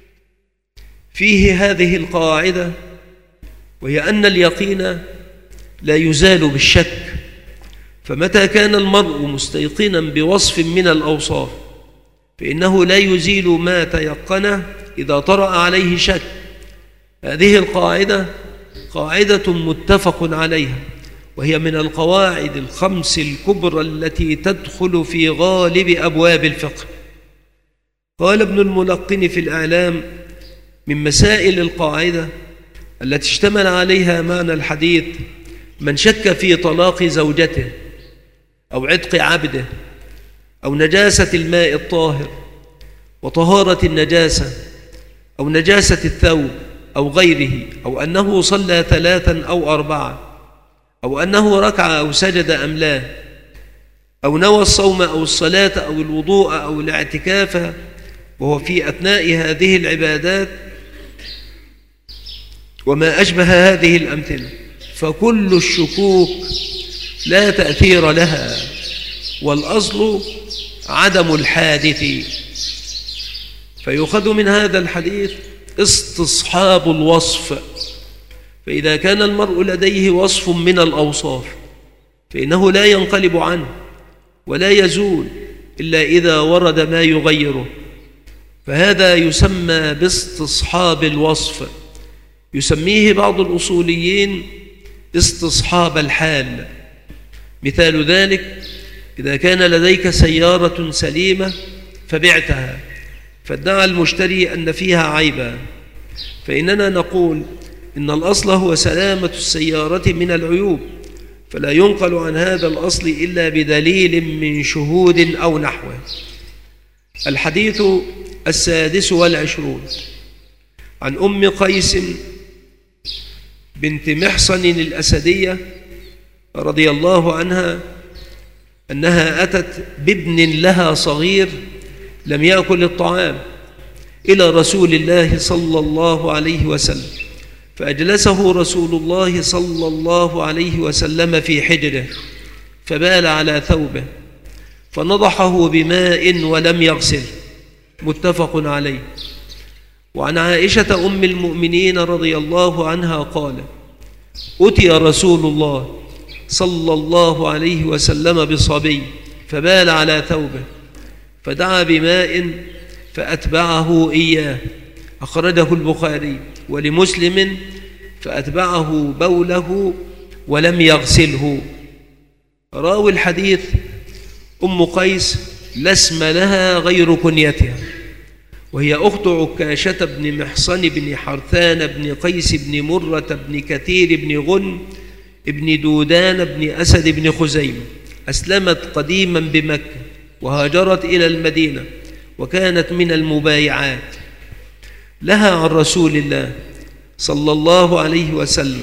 فيه هذه القاعدة، وهي أن اليقين لا يزال بالشك، فمتى كان المرء مستيقنا بوصف من الأوصاف فإنه لا يزيل ما تيقنه إذا طرأ عليه شك. هذه القاعدة قاعدة متفق عليها، وهي من القواعد الخمس الكبرى التي تدخل في غالب أبواب الفقه. قال ابن الملقن في الإعلام: من مسائل القاعدة التي اشتمل عليها معنى الحديث من شك في طلاق زوجته أو عتق عبده أو نجاسة الماء الطاهر وطهارة النجاسة أو نجاسة الثوب أو غيره، أو أنه صلى 3 أو 4 أو أنه ركع أو سجد أم لا، أو نوى الصوم أو الصلاة أو الوضوء أو الاعتكاف وهو في أثناء هذه العبادات وما أشبه هذه الأمثلة، فكل الشكوك لا تأثير لها، والأصل عدم الحادث. فيؤخذ من هذا الحديث استصحاب الوصف، فإذا كان المرء لديه وصف من الأوصاف فإنه لا ينقلب عنه ولا يزول إلا إذا ورد ما يغيره، فهذا يسمى باستصحاب الوصف. يسميه بعض الأصوليين استصحاب الحال. مثال ذلك: إذا كان لديك سيارة سليمة فبعتها فادعى المشتري أن فيها عيبا، فإننا نقول إن الأصل هو سلامة السيارة من العيوب، فلا ينقل عن هذا الأصل إلا بدليل من شهود أو نحوه. الحديث 26 عن أم قيس بنت محصن الأسدية رضي الله عنها أنها أتت بابن لها صغير لم يأكل الطعام إلى رسول الله صلى الله عليه وسلم، فأجلسه رسول الله صلى الله عليه وسلم في حجره فبال على ثوبه فنضحه بماء ولم يغسله، متفق عليه. وعن عائشة أم المؤمنين رضي الله عنها قال: أتي رسول الله صلى الله عليه وسلم بصبي فبال على ثوبه فدعا بماء فأتبعه إياه، أخرجه البخاري. ولمسلم: فأتبعه بوله ولم يغسله. راوي الحديث أم قيس لا اسم لها غير كنيتها، وهي أخت عكاشة بن محصن بن حرثان بن قيس بن مرة بن كثير بن غن بن دودان بن أسد بن خزيمة. أسلمت قديما بمكة وهاجرت إلى المدينة وكانت من المبايعات. لها عن رسول الله صلى الله عليه وسلم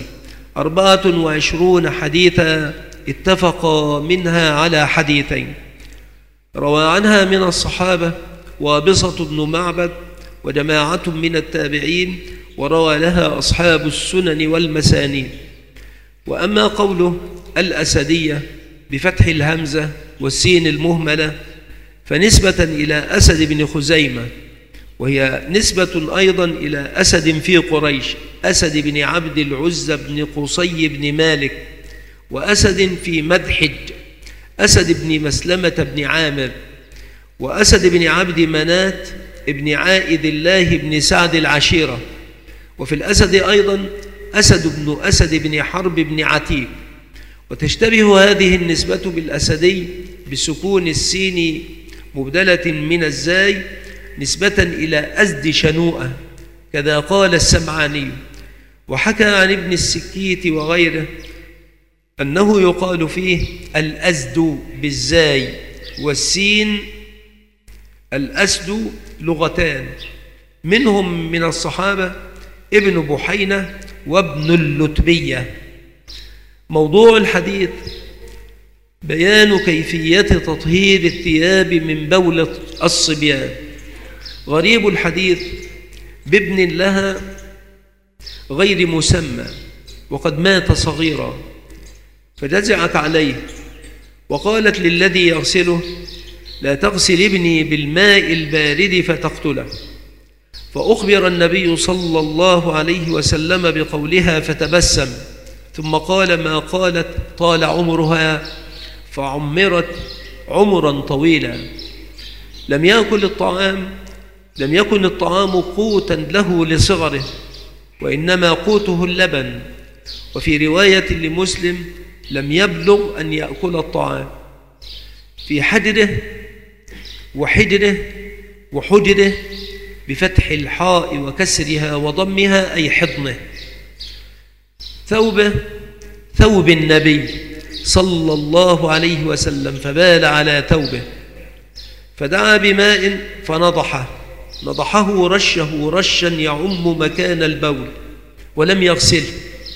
24 حديثا، اتفق منها على حديثين. روى عنها من الصحابة وابصة بن معبد وجماعة من التابعين، وروى لها أصحاب السنن والمسانيد. وأما قوله الأسدية بفتح الهمزة والسين المهملة فنسبة إلى أسد بن خزيمة، وهي نسبة أيضا إلى أسد في قريش، أسد بن عبد العزى بن قصي بن مالك، وأسد في مدحج، أسد بن مسلمة بن عامر، وأسد بن عبد منات بن عائد الله بن سعد العشيرة. وفي الأسد أيضا أسد بن أسد بن حرب بن عتيق. وتشتبه هذه النسبة بالأسدي بسكون السين مبدلة من الزاي نسبة إلى أزد شنوءة، كذا قال السمعاني. وحكى عن ابن السكيت وغيره أنه يقال فيه الأزد بالزاي والسين الأسد لغتان، منهم من الصحابة ابن بحينة وابن اللتبية. موضوع الحديث بيان كيفية تطهير الثياب من بولة الصبيان. غريب الحديث بابن لها غير مسمى وقد مات صغيرا، فجزعت عليه وقالت للذي يغسله: لا تغسل ابني بالماء البارد فتقتله. فأخبر النبي صلى الله عليه وسلم بقولها فتبسم ثم قال ما قالت طال عمرها فعمرت عمرا طويلا. لم يكن الطعام قوتا له لصغره، وإنما قوته اللبن. وفي رواية لمسلم لم يبلغ أن يأكل الطعام. في حجره وحجره بفتح الحاء وكسرها وضمها أي حضنه. ثوب النبي صلى الله عليه وسلم فبال على ثوبه، فدعا بماء نضحه رشا يعم مكان البول، ولم يغسله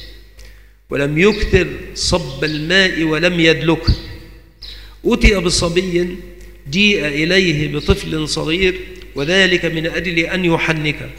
ولم يكثر صب الماء ولم يدلكه. أتي بصبي جيء إليه بطفل صغير، وذلك من أجل أن يحنكه،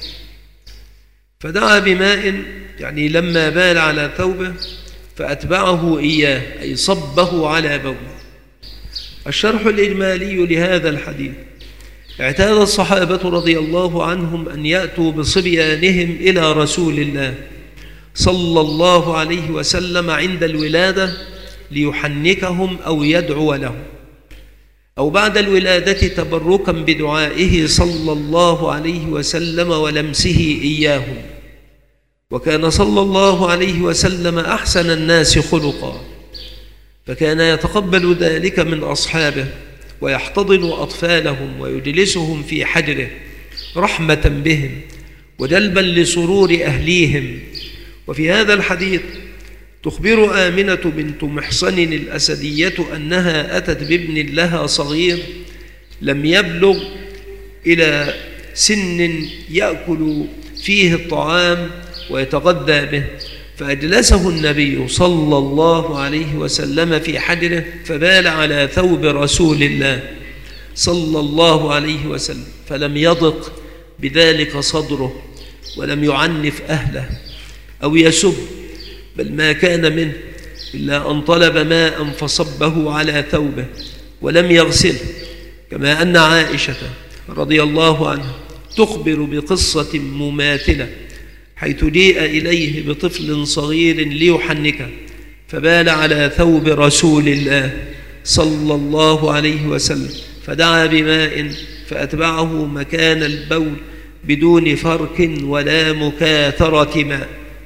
فدعا بماء يعني لما بال على ثوبه فأتبعه إياه أي صبه على بوله. الشرح الإجمالي لهذا الحديث: اعتاد الصحابة رضي الله عنهم أن يأتوا بصبيانهم إلى رسول الله صلى الله عليه وسلم عند الولادة ليحنكهم أو يدعو لهم، أو بعد الولادة تبركا بدعائه صلى الله عليه وسلم ولمسه إياهم. وكان صلى الله عليه وسلم أحسن الناس خلقا، فكان يتقبل ذلك من أصحابه ويحتضن أطفالهم ويجلسهم في حجره رحمة بهم وجلبا لسرور أهليهم. وفي هذا الحديث تخبر آمنة بنت محصن الأسدية أنها أتت بابن لها صغير لم يبلغ إلى سن يأكل فيه الطعام ويتغذى به، فأجلسه النبي صلى الله عليه وسلم في حجره فبال على ثوب رسول الله صلى الله عليه وسلم، فلم يضق بذلك صدره ولم يعنف أهله أو يسب، بل ما كان منه إلا أن طلب ماء فصبه على ثوبه ولم يغسله. كما أن عائشة رضي الله عنها تخبر بقصة مماثلة، حيث جيء إليه بطفل صغير ليحنكه فبال على ثوب رسول الله صلى الله عليه وسلم، فدعا بماء فأتبعه مكان البول بدون فرك ولا مكاثرة ماء.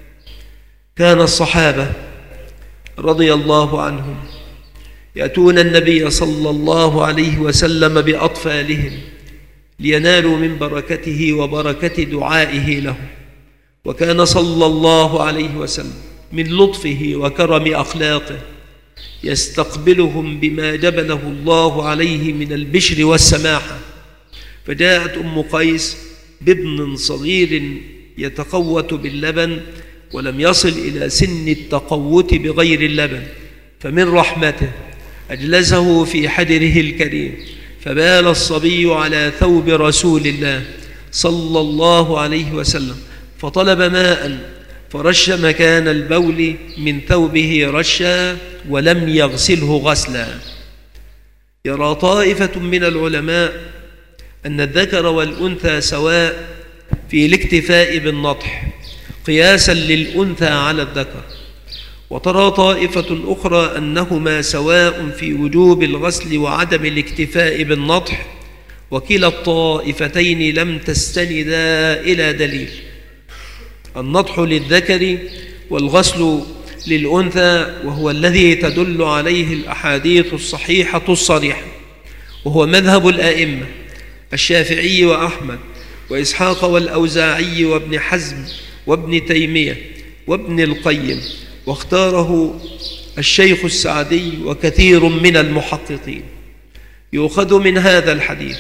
كان الصحابة رضي الله عنهم يأتون النبي صلى الله عليه وسلم بأطفالهم لينالوا من بركته وبركة دعائه لهم. وكان صلى الله عليه وسلم من لطفه وكرم أخلاقه يستقبلهم بما جبله الله عليه من البشر والسماحة. فجاءت أم قيس بابن صغير يتقوت باللبن ولم يصل إلى سن التقوت بغير اللبن، فمن رحمته أجلسه في حجره الكريم فبال الصبي على ثوب رسول الله صلى الله عليه وسلم، فطلب ماء فرش مكان البول من ثوبه رشا ولم يغسله غسلا. يرى طائفة من العلماء أن الذكر والأنثى سواء في الاكتفاء بالنطح قياسا للأنثى على الذكر، وترى طائفة أخرى أنهما سواء في وجوب الغسل وعدم الاكتفاء بالنطح، وكلا الطائفتين لم تستندا إلى دليل. النطح للذكر والغسل للأنثى، وهو الذي تدل عليه الأحاديث الصحيحة الصريحة، وهو مذهب الآئمة الشافعي وأحمد وإسحاق والأوزاعي وابن حزم وابن تيمية وابن القيم، واختاره الشيخ السعدي وكثير من المحققين. يؤخذ من هذا الحديث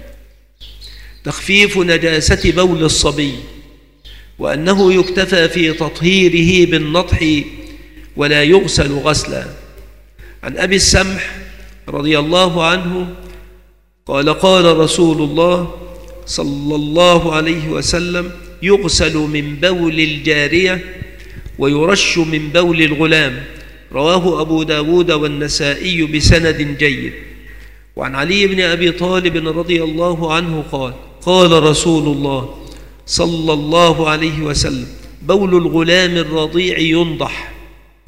تخفيف نجاسة بول الصبي، وأنه يكتفى في تطهيره بالنطح ولا يغسل غسلا. عن أبي السمح رضي الله عنه قال: قال رسول الله صلى الله عليه وسلم: يغسل من بول الجارية ويرش من بول الغلام. رواه أبو داود والنسائي بسند جيد. وعن علي بن أبي طالب رضي الله عنه قال: قال رسول الله صلى الله عليه وسلم: بول الغلام الرضيع ينضح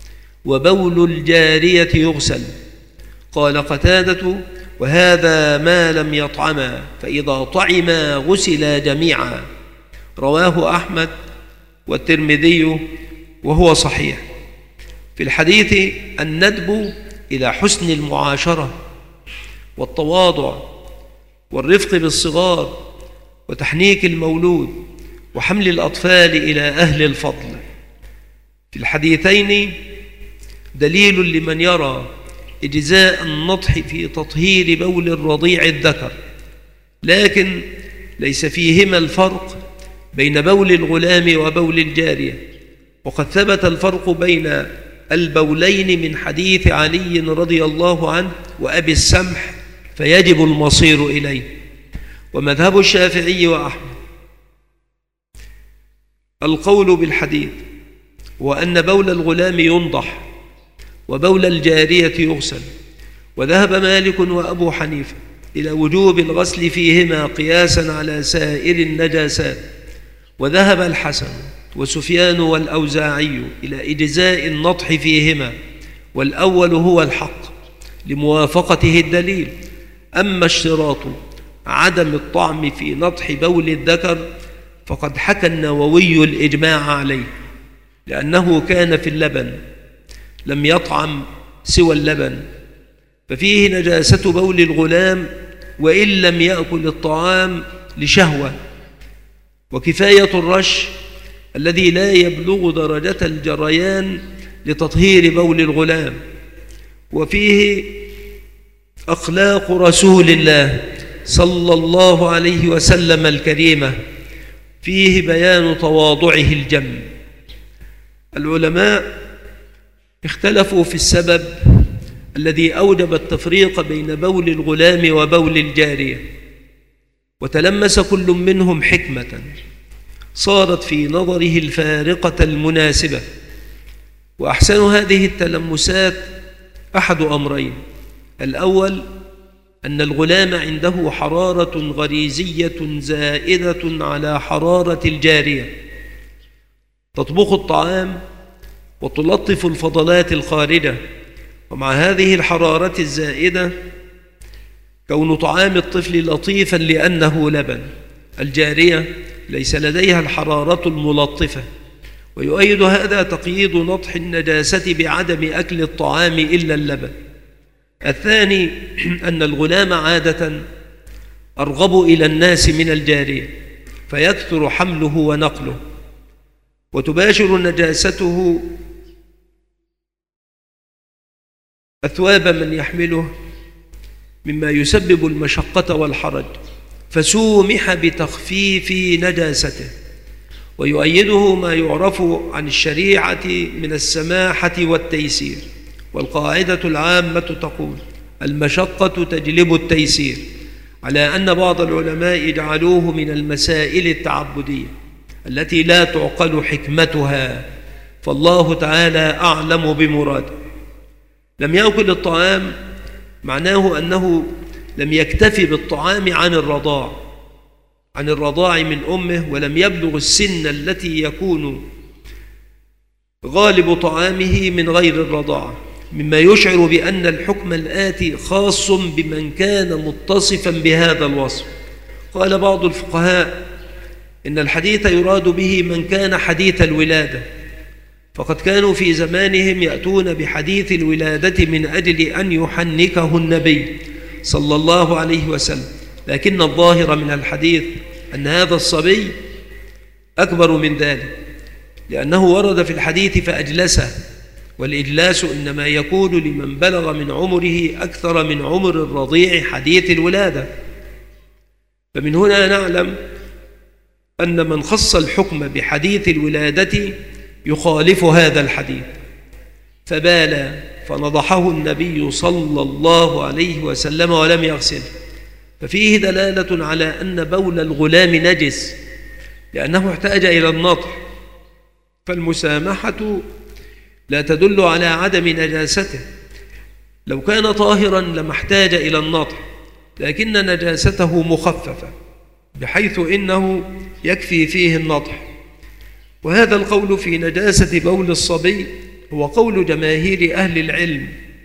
وبول الجارية يغسل. قال قتادة: وهذا ما لم يطعما، فإذا طعما غسلا جميعا. رواه أحمد والترمذي وهو صحيح. في الحديث الندب إلى حسن المعاشرة والتواضع والرفق بالصغار وتحنيك المولود وحمل الأطفال إلى أهل الفضل. في الحديثين دليل لمن يرى إجزاء النضح في تطهير بول الرضيع الذكر، لكن ليس فيهما الفرق بين بول الغلام وبول الجارية. وقد ثبت الفرق بين البولين من حديث علي رضي الله عنه وأبي السمح، فيجب المصير إليه. ومذهب الشافعي وأحمد القول بالحديث، وأن بول الغلام ينضح وبول الجارية يغسل. وذهب مالك وأبو حنيفة إلى وجوب الغسل فيهما قياسا على سائر النجاسات. وذهب الحسن وسفيان والأوزاعي إلى إجزاء النضح فيهما، والأول هو الحق لموافقته الدليل. أما اشتراط عدم الطعم في نضح بول الذكر فقد حكى النووي الإجماع عليه، لأنه كان في اللبن لم يطعم سوى اللبن، ففيه نجاسة بول الغلام وإن لم يأكل الطعام لشهوة. وكفاية الرش الذي لا يبلغ درجة الجريان لتطهير بول الغلام. وفيه أخلاق رسول الله صلى الله عليه وسلم الكريمة، فيه بيان تواضعه الجم. العلماء اختلفوا في السبب الذي أوجب التفريق بين بول الغلام وبول الجارية، وتلمس كل منهم حكمة صارت في نظره الفارقة المناسبة. وأحسن هذه التلمسات أحد أمرين: الأول أن الغلام عنده حرارة غريزية زائدة على حرارة الجارية، تطبخ الطعام وتلطف الفضلات الخارجة، ومع هذه الحرارة الزائدة كون طعام الطفل لطيفا لأنه لبن. الجارية ليس لديها الحرارة الملطفة. ويؤيد هذا تقييد نضح النجاسة بعدم أكل الطعام إلا اللبن. الثاني أن الغلام عادة أرغب إلى الناس من الجارية، فيكثر حمله ونقله، وتباشر نجاسته أثواب من يحمله مما يسبب المشقة والحرج، فسومح بتخفيف نجاسته. ويؤيده ما يعرف عن الشريعة من السماحة والتيسير. والقاعدة العامة تقول: المشقة تجلب التيسير، على أن بعض العلماء جعلوه من المسائل التعبدية التي لا تعقل حكمتها، فالله تعالى أعلم بمراده. لم يأكل الطعام معناه أنه لم يكتفي بالطعام عن الرضاع من أمه، ولم يبلغ السن التي يكون غالب طعامه من غير الرضاعة، مما يشعر بأن الحكم الآتي خاص بمن كان متصفا بهذا الوصف. قال بعض الفقهاء إن الحديث يراد به من كان حديث الولادة، فقد كانوا في زمانهم يأتون بحديث الولادة من أجل أن يحنكه النبي صلى الله عليه وسلم، لكن الظاهر من الحديث أن هذا الصبي أكبر من ذلك، لأنه ورد في الحديث فأجلسه، والإجلاس إنما يكون لمن بلغ من عمره أكثر من عمر الرضيع حديث الولادة. فمن هنا نعلم أن من خص الحكم بحديث الولادة يخالف هذا الحديث، فبال فنضحه النبي صلى الله عليه وسلم ولم يغسله، ففيه دلالة على أن بول الغلام نجس لأنه احتاج إلى النضح، فالمسامحة لا تدل على عدم نجاسته. لو كان طاهرا لما احتاج إلى النضح، لكن نجاسته مخففة بحيث إنه يكفي فيه النضح. وهذا القول في نجاسة بول الصبي هو قول جماهير أهل العلم،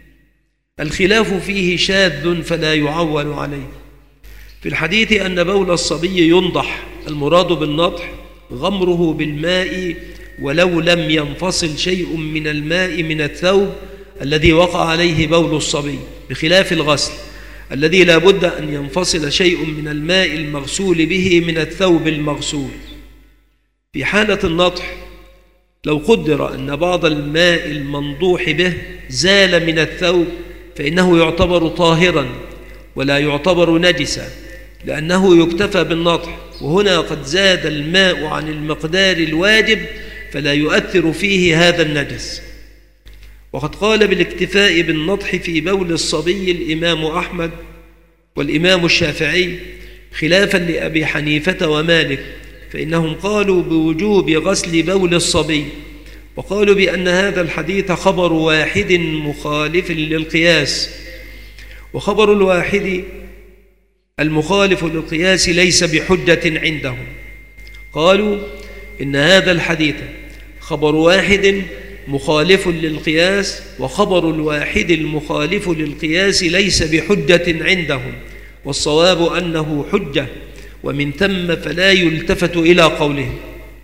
الخلاف فيه شاذ فلا يعول عليه. في الحديث أن بول الصبي ينضح، المراد بالنضح غمره بالماء ولو لم ينفصل شيء من الماء من الثوب الذي وقع عليه بول الصبي، بخلاف الغسل الذي لا بد أن ينفصل شيء من الماء المغسول به من الثوب المغسول. في حالة النضح لو قدر أن بعض الماء المنضوح به زال من الثوب فإنه يعتبر طاهرا ولا يعتبر نجسا، لأنه يكتفى بالنضح، وهنا قد زاد الماء عن المقدار الواجب فلا يؤثر فيه هذا النجس. وقد قال بالاكتفاء بالنضح في بول الصبي الإمام أحمد والإمام الشافعي، خلافا لأبي حنيفة ومالك، فإنهم قالوا بوجوب غسل بول الصبي، وقالوا بأن هذا الحديث خبر واحد مخالف للقياس، وخبر الواحد المخالف للقياس ليس بحجة عندهم. قالوا إن هذا الحديث خبر واحد مخالف للقياس، وخبر الواحد المخالف للقياس ليس بحجة عندهم، والصواب أنه حجة، ومن ثم فلا يلتفت إلى قولهم.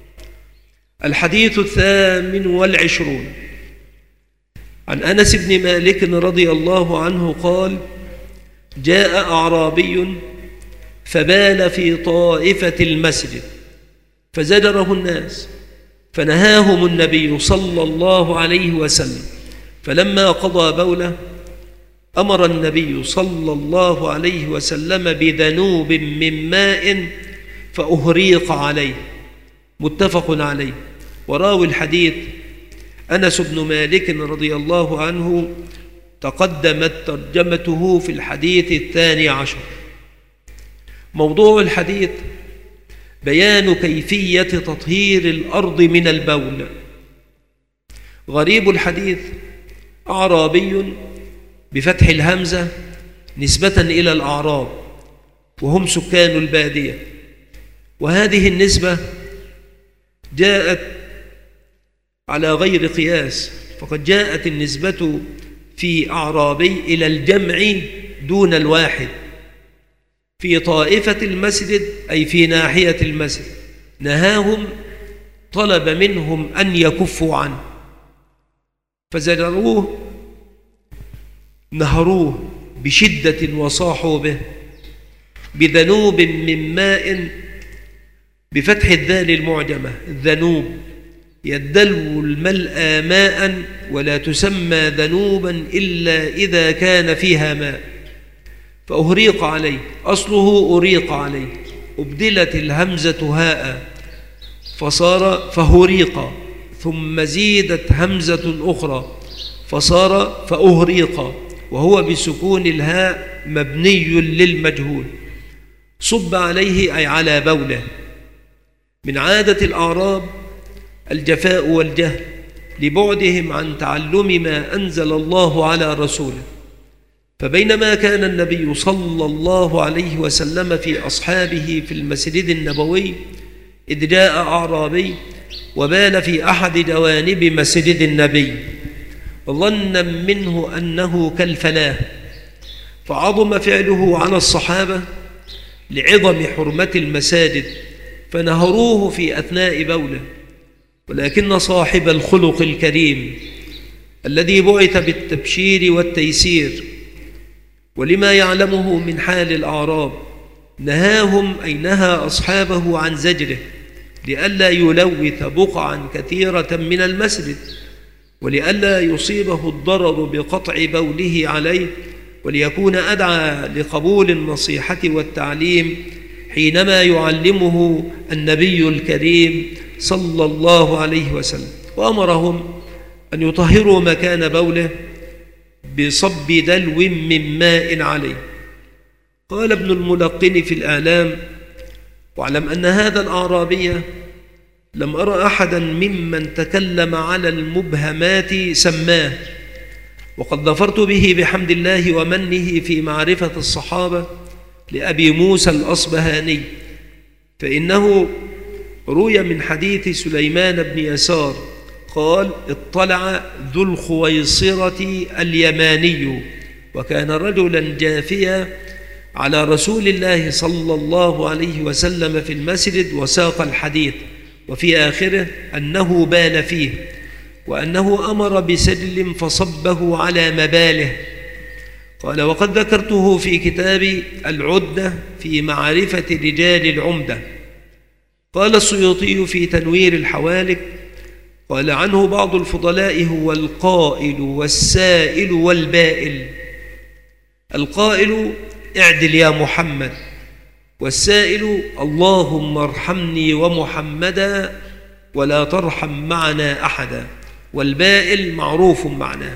الحديث 28 عن أنس بن مالك رضي الله عنه قال: جاء أعرابي فبال في طائفة المسجد فزجره الناس، فنهاهم النبي صلى الله عليه وسلم، فلما قضى بوله أمر النبي صلى الله عليه وسلم بذنوب من ماء فأهريق عليه، متفق عليه. وراوي الحديث أنس بن مالك رضي الله عنه، تقدمت ترجمته في الحديث 12. موضوع الحديث بيان كيفية تطهير الأرض من البول. غريب الحديث أعرابي بفتح الهمزة نسبة إلى الأعراب وهم سكان البادية، وهذه النسبة جاءت على غير قياس، فقد جاءت النسبة في أعرابي إلى الجمع دون الواحد. في طائفة المسجد أي في ناحية المسجد، نهاهم، طلب منهم أن يكفوا عنه، فزجروه نهروه بشدة وصاحوا به بذنوب من ماء بفتح الذال المعجمة، الذنوب يدلو الملأ ماء، ولا تسمى ذنوبا إلا إذا كان فيها ماء. فأهريق عليه، أصله أريق عليه، أبدلت الهمزة هاء فصار فهريق، ثم زيدت همزة أخرى فصار فأهريق، وهو بسكون الهاء مبني للمجهول. صب عليه أي على بوله. من عادة الأعراب الجفاء والجهل لبعدهم عن تعلم ما أنزل الله على رسوله، فبينما كان النبي صلى الله عليه وسلم في أصحابه في المسجد النبوي إذ جاء أعرابي وبال في أحد جوانب مسجد النبي، ظنا منه أنه كالفلاة، فعظم فعله على الصحابة لعظم حرمة المساجد فنهروه في أثناء بوله. ولكن صاحب الخلق الكريم الذي بعث بالتبشير والتيسير ولما يعلمه من حال الأعراب نهاهم، أي نهى أصحابه عن زجره لئلا يلوث بقعا كثيرة من المسجد، ولئلا يصيبه الضرر بقطع بوله عليه، وليكون أدعى لقبول النصيحة والتعليم حينما يعلمه النبي الكريم صلى الله عليه وسلم. وأمرهم أن يطهروا مكان بوله بصب دلو من ماء عليه. قال ابن الملقن في الآلام: واعلم أن هذا الأعرابي لم أرى أحدا ممن تكلم على المبهمات سماه، وقد ظفرت به بحمد الله ومنه في معرفة الصحابة لأبي موسى الأصبهاني، فإنه روي من حديث سليمان بن يسار قال: اطلع ذو الخويصرة اليماني وكان رجلا جافيا على رسول الله صلى الله عليه وسلم في المسجد وساق الحديث، وفي آخره أنه بال فيه، وأنه أمر بسجل فصبه على مباله. قال: وقد ذكرته في كتاب العدة في معرفة رجال العمدة. قال السيوطي في تنوير الحوالك: قال عنه بعض الفضلاء: هو القائل والسائل والبائل. القائل: اعدل يا محمد، والسائل: اللهم ارحمني ومحمدا ولا ترحم معنا أحدا، والبائل معروف معناه.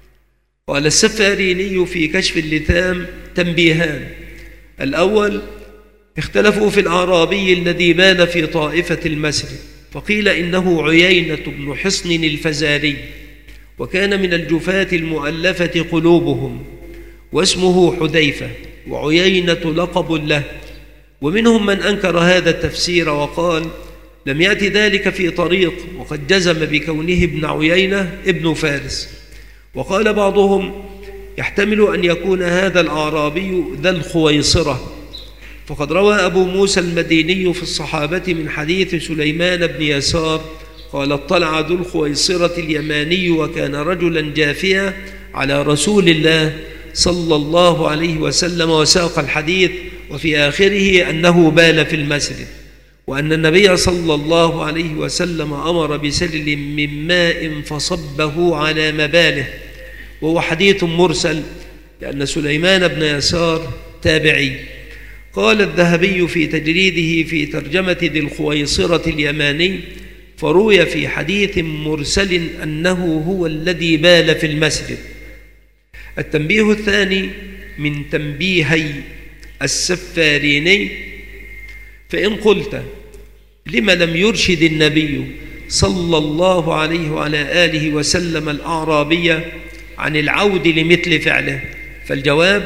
قال السفاريني في كشف اللثام: تنبيهان: الأول، اختلفوا في الأعرابي الذي بال في طائفة المسجد، فقيل إنه عيينة بن حصن الفزاري، وكان من الجفاة المؤلفة قلوبهم، واسمه حذيفة، وعيينة لقب له. ومنهم من أنكر هذا التفسير وقال: لم يأتي ذلك في طريق، وقد جزم بكونه ابن عيينة ابن فارس. وقال بعضهم: يحتمل أن يكون هذا الأعرابي ذا الخويصرة، فقد روى أبو موسى المديني في الصحابة من حديث سليمان بن يسار قال: اطلع ذو الخويصرة اليماني وكان رجلا جافيا على رسول الله صلى الله عليه وسلم وساق الحديث، وفي آخره أنه بال في المسجد، وأن النبي صلى الله عليه وسلم أمر بسلل من ماء فصبه على مباله، وهو حديث مرسل لأن سليمان بن يسار تابعي. قال الذهبي في تجريده في ترجمة ذي الخويصرة اليماني: فروي في حديث مرسل أنه هو الذي بال في المسجد. التنبيه الثاني من تنبيهي السفاريني: فإن قلت لم لم يرشد النبي صلى الله عليه وعلى آله وسلم الأعرابية عن العود لمثل فعله، فالجواب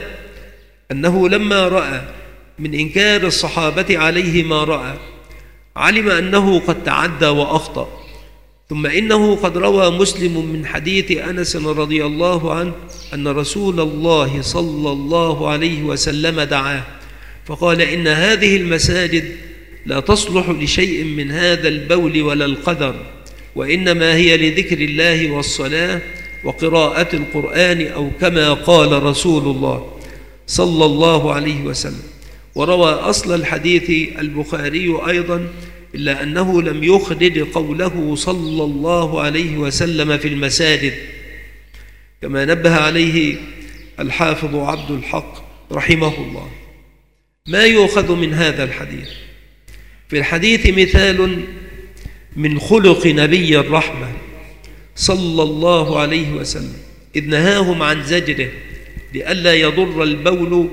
أنه لما رأى من إنكار الصحابة عليه ما رأى علم أنه قد تعدى وأخطأ. ثم إنه قد روى مسلم من حديث أنس رضي الله عنه أن رسول الله صلى الله عليه وسلم دعاه فقال: إن هذه المساجد لا تصلح لشيء من هذا البول ولا القدر، وإنما هي لذكر الله والصلاة وقراءة القرآن، أو كما قال رسول الله صلى الله عليه وسلم. وروى أصل الحديث البخاري أيضا، إلا أنه لم يخرج قوله صلى الله عليه وسلم في المساجد، كما نبه عليه الحافظ عبد الحق رحمه الله. ما يؤخذ من هذا الحديث؟ في الحديث مثال من خلق نبي الرحمة صلى الله عليه وسلم، إذ نهاهم عن زجره لئلا يضر البول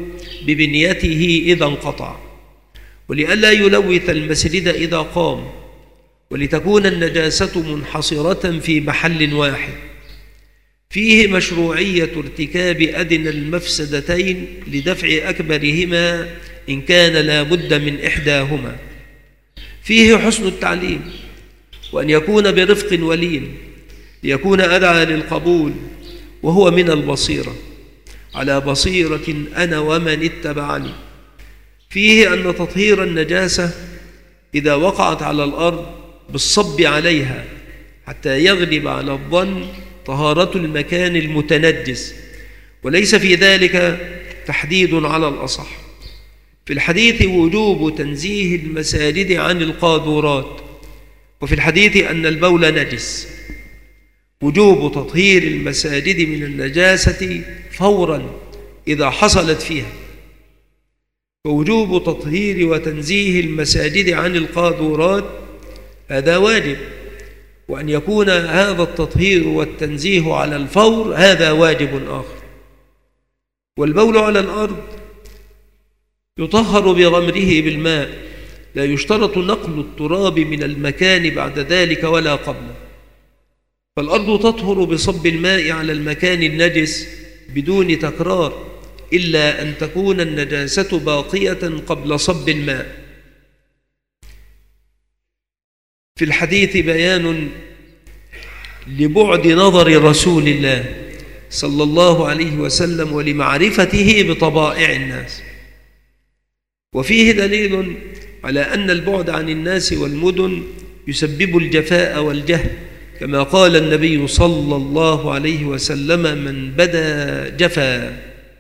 ببنيته إذا انقطع، ولئلا يلوث المسجد إذا قام، ولتكون النجاسة منحصرة في محل واحد. فيه مشروعية ارتكاب أدنى المفسدتين لدفع أكبرهما إن كان لا بد من إحداهما. فيه حسن التعليم، وأن يكون برفق ولين ليكون أدعى للقبول، وهو من البصيرة، على بصيرة أنا ومن اتبعني. فيه أن تطهير النجاسة إذا وقعت على الأرض بالصب عليها حتى يغلب على الظن طهارة المكان المتنجس، وليس في ذلك تحديد على الأصح. في الحديث وجوب تنزيه المساجد عن القاذورات، وفي الحديث أن البول نجس. وجوب تطهير المساجد من النجاسة فورا إذا حصلت فيها، ووجوب تطهير وتنزيه المساجد عن القاذورات هذا واجب، وأن يكون هذا التطهير والتنزيه على الفور هذا واجب آخر. والبول على الأرض يطهر بغمره بالماء، لا يشترط نقل التراب من المكان بعد ذلك ولا قبله، فالأرض تطهر بصب الماء على المكان النجس بدون تكرار، إلا أن تكون النجاسة باقية قبل صب الماء. في الحديث بيان لبعد نظر رسول الله صلى الله عليه وسلم ولمعرفته بطبائع الناس. وفيه دليل على أن البعد عن الناس والمدن يسبب الجفاء والجهل، كما قال النبي صلى الله عليه وسلم: من بدا جفا.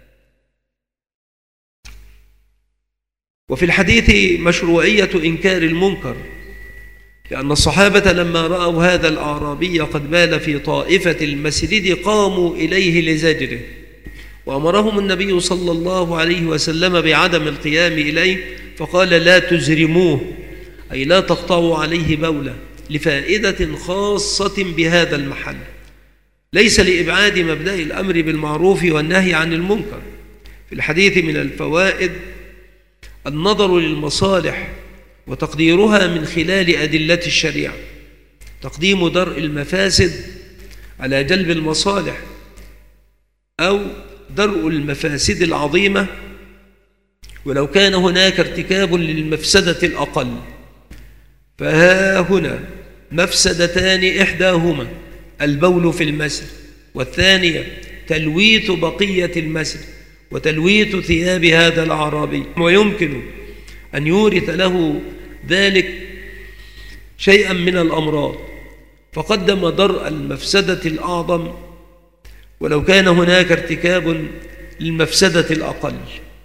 وفي الحديث مشروعية إنكار المنكر، لأن الصحابة لما رأوا هذا الأعرابي قد بال في طائفة المسجد قاموا إليه لزجره، وأمرهم النبي صلى الله عليه وسلم بعدم القيام إليه، فقال: لا تزرموه، أي لا تقطعوا عليه بولة، لفائدة خاصة بهذا المحل، ليس لإبعاد مبدأ الأمر بالمعروف والنهي عن المنكر. في الحديث من الفوائد النظر للمصالح وتقديرها من خلال أدلة الشريعة، تقديم درء المفاسد على جلب المصالح، أو درء المفاسد العظيمة ولو كان هناك ارتكاب للمفسدة الأقل. فها هنا مفسدتان، إحداهما البول في المسجد، والثانية تلويث بقية المسجد وتلويث ثياب هذا الأعرابي، ويمكن أن يورث له ذلك شيئا من الأمراض، فقدم درء المفسدة الأعظم ولو كان هناك ارتكاب للمفسدة الأقل.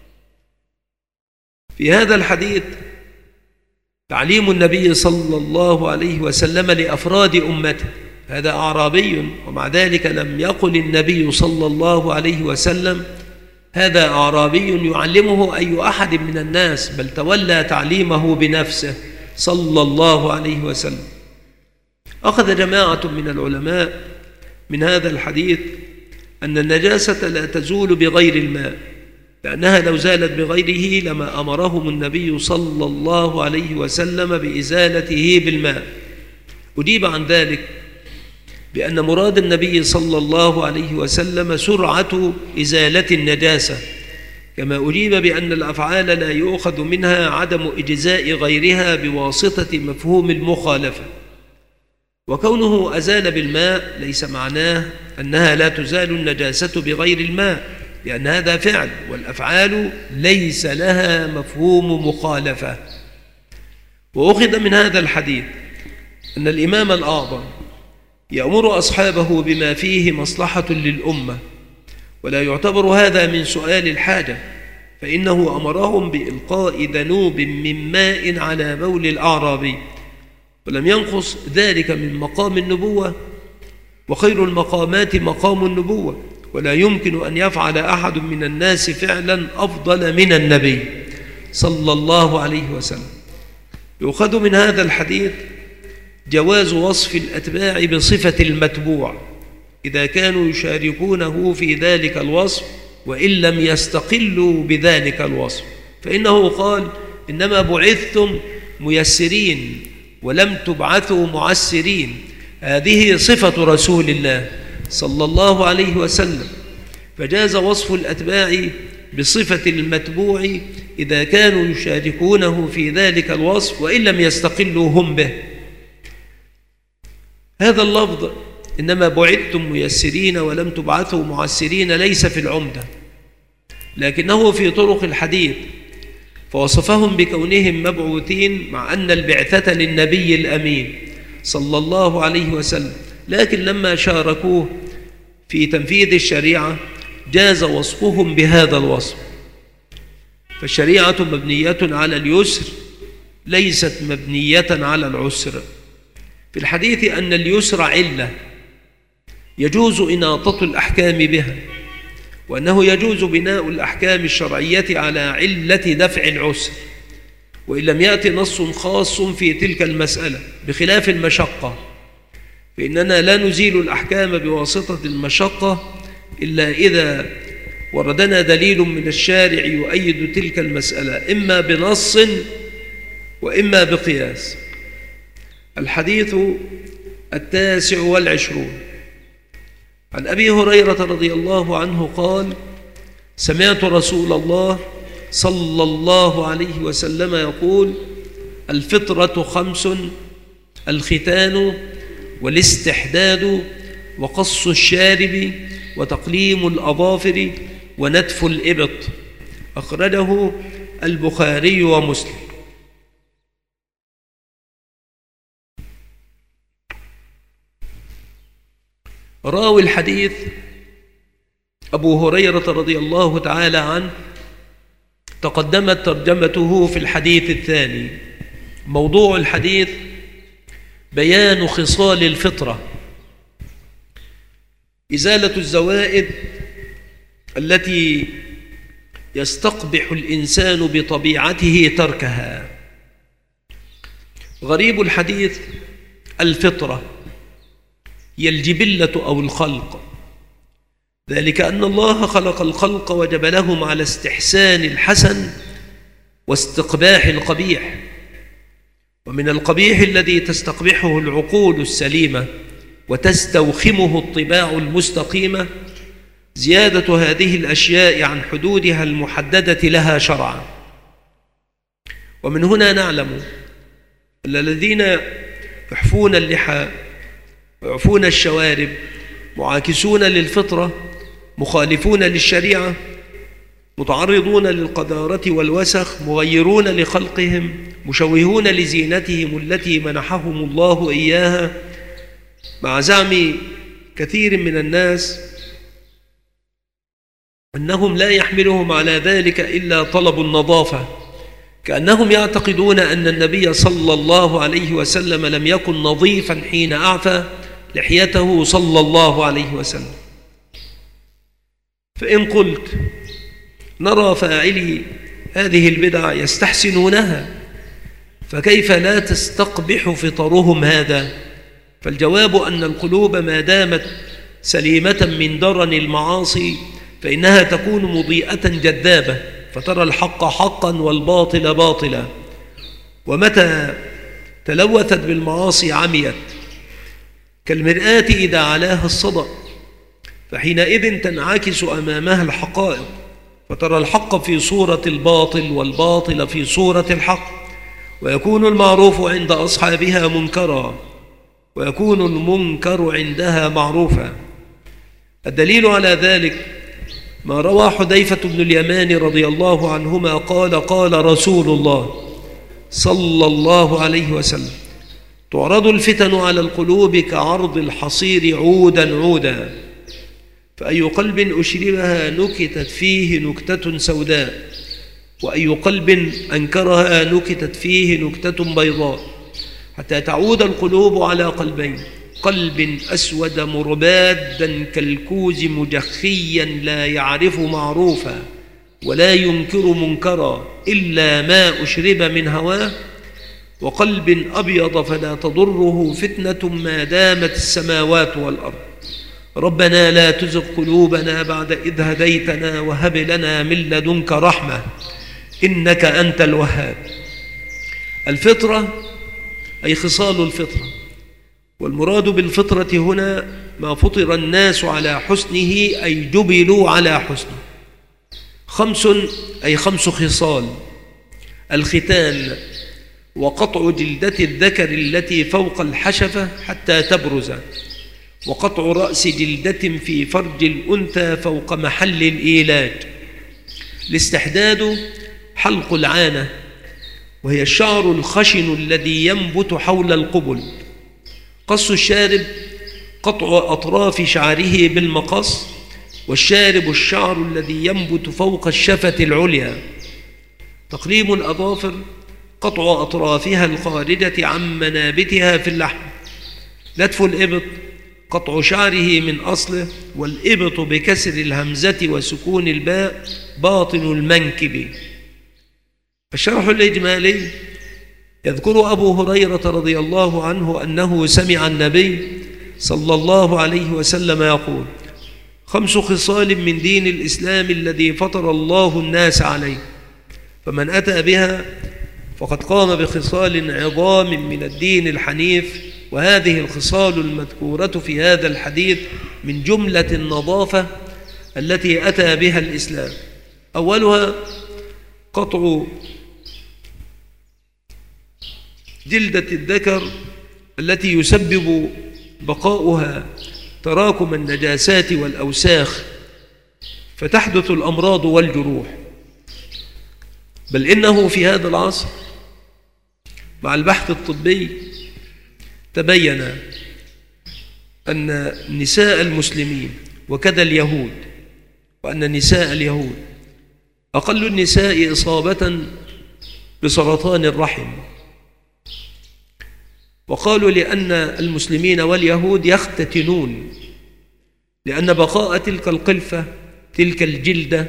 في هذا الحديث تعليم النبي صلى الله عليه وسلم لأفراد أمته. هذا أعرابي، ومع ذلك لم يقل النبي صلى الله عليه وسلم هذا أعرابي يعلمه أي أحد من الناس، بل تولى تعليمه بنفسه صلى الله عليه وسلم. أخذ جماعة من العلماء من هذا الحديث أن النجاسة لا تزول بغير الماء، لأنها لو زالت بغيره لما أمرهم النبي صلى الله عليه وسلم بإزالته بالماء. أجيب عن ذلك بأن مراد النبي صلى الله عليه وسلم سرعة إزالة النجاسة، كما أجيب بأن الأفعال لا يؤخذ منها عدم إجزاء غيرها بواسطة مفهوم المخالفة. وكونه أزال بالماء ليس معناه أنها لا تزال النجاسة بغير الماء، لأن هذا فعل، والأفعال ليس لها مفهوم مخالفة. وأخذ من هذا الحديث أن الإمام الأعظم يأمر أصحابه بما فيه مصلحة للأمة، ولا يعتبر هذا من سؤال الحاجة، فإنه أمرهم بإلقاء ذنوب من ماء على بول الأعرابي، ولم ينقص ذلك من مقام النبوة، وخير المقامات مقام النبوة، ولا يمكن أن يفعل أحد من الناس فعلا أفضل من النبي صلى الله عليه وسلم. يؤخذ من هذا الحديث جواز وصف الأتباع بصفة المتبوع إذا كانوا يشاركونه في ذلك الوصف وإن لم يستقلوا بذلك الوصف، فإنه قال: إنما بعثتم ميسرين ولم تبعثوا معسرين. هذه صفة رسول الله صلى الله عليه وسلم، فجاز وصف الأتباع بصفة المتبوع إذا كانوا يشاركونه في ذلك الوصف وإن لم يستقلوا هم به. هذا اللفظ إنما بعثتم ميسرين ولم تبعثوا معسرين ليس في العمدة، لكنه في طرق الحديث، فوصفهم بكونهم مبعوثين مع أن البعثة للنبي الأمين صلى الله عليه وسلم، لكن لما شاركوه في تنفيذ الشريعة جاز وصفهم بهذا الوصف. فالشريعة مبنية على اليسر ليست مبنية على العسر. في الحديث أن اليسر علة يجوز إناطة الأحكام بها، وأنه يجوز بناء الأحكام الشرعية على علة دفع العسر، وإن لم يأتي نص خاص في تلك المسألة، بخلاف المشقة، فإننا لا نزيل الأحكام بواسطة المشقة إلا إذا وردنا دليل من الشارع يؤيد تلك المسألة، إما بنص وإما بقياس. الحديث 29 عن أبي هريرة رضي الله عنه قال: سمعت رسول الله صلى الله عليه وسلم يقول: الفطرة 5: الختان، والاستحداد وقص الشارب وتقليم الأظافر ونتف الإبط. أخرجه البخاري ومسلم. راوي الحديث أبو هريرة رضي الله تعالى عنه، تقدمت ترجمته في الحديث الثاني. موضوع الحديث بيان خصال الفطرة، إزالة الزوائد التي يستقبح الإنسان بطبيعته تركها. غريب الحديث الفطرة هي الجبلة أو الخلق، ذلك أن الله خلق الخلق وجبلهم على استحسان الحسن واستقباح القبيح. ومن القبيح الذي تستقبحه العقول السليمة وتستوخمه الطباع المستقيمة زيادة هذه الأشياء عن حدودها المحددة لها شرعا. ومن هنا نعلم أن الذين يحفون اللحى ويعفون الشوارب معاكسون للفطرة، مخالفون للشريعة، متعرضون للقذارة والوسخ، مغيرون لخلقهم، مشوهون لزينتهم التي منحهم الله إياها، مع زعم كثير من الناس أنهم لا يحملهم على ذلك إلا طلب النظافة، كأنهم يعتقدون أن النبي صلى الله عليه وسلم لم يكن نظيفا حين أعفى لحيته صلى الله عليه وسلم. فإن قلت نرى فاعلي هذه البدع يستحسنونها، فكيف لا تستقبح فطرهم هذا؟ فالجواب أن القلوب ما دامت سليمة من درن المعاصي فإنها تكون مضيئة جذابة، فترى الحق حقا والباطل باطلا، ومتى تلوثت بالمعاصي عميت كالمرآة إذا علاها الصدأ، فحينئذ تنعكس أمامها الحقائق، فترى الحق في صورة الباطل والباطل في صورة الحق، ويكون المعروف عند أصحابها منكرا، ويكون المنكر عندها معروفا. الدليل على ذلك ما روى حذيفة بن اليمان رضي الله عنهما قال: قال رسول الله صلى الله عليه وسلم: تعرض الفتن على القلوب كعرض الحصير عودا عودا، فأي قلب أشربها نكتت فيه نكتة سوداء، وأي قلب أنكرها نكتت فيه نكتة بيضاء، حتى تعود القلوب على قلبين: قلب أسود مربادا كالكوز مجخيا لا يعرف معروفا ولا ينكر منكرا إلا ما أشرب من هواه، وقلب أبيض فلا تضره فتنة ما دامت السماوات والأرض. ربنا لا تزغ قلوبنا بعد إذ هديتنا وهب لنا من لدنك رحمة إنك أنت الوهاب. الفطرة أي خصال الفطرة، والمراد بالفطرة هنا ما فطر الناس على حسنه أي جبلوا على حسنه. 5 أي 5 خصال: الختان، وقطع جلدة الذكر التي فوق الحشفة حتى تبرز، وقطع رأس جلدة في فرج الأنثى فوق محل الإيلاج. الاستحداد حلق العانة، وهي الشعر الخشن الذي ينبت حول القبل. قص الشارب قطع أطراف شعره بالمقص، والشارب الشعر الذي ينبت فوق الشفة العليا. تقليم الأظافر قطع أطرافها الخارجة عن منابتها في اللحم. نتف الإبط قطع شعره من أصله، والإبط بكسر الهمزة وسكون الباء باطن المنكب. الشرح الإجمالي: يذكر أبو هريرة رضي الله عنه أنه سمع النبي صلى الله عليه وسلم يقول: 5 خصال من دين الإسلام الذي فطر الله الناس عليه، فمن أتى بها فقد قام بخصال عظام من الدين الحنيف. وهذه الخصال المذكورة في هذا الحديث من جملة النظافة التي أتى بها الإسلام. أولها قطع جلدة الذكر التي يسبب بقاؤها تراكم النجاسات والأوساخ فتحدث الأمراض والجروح، بل إنه في هذا العصر مع البحث الطبي تبين أن نساء المسلمين وكذا اليهود، وأن نساء اليهود أقل النساء إصابة بسرطان الرحم، وقالوا لأن المسلمين واليهود يختتنون، لأن بقاء تلك القلفة تلك الجلدة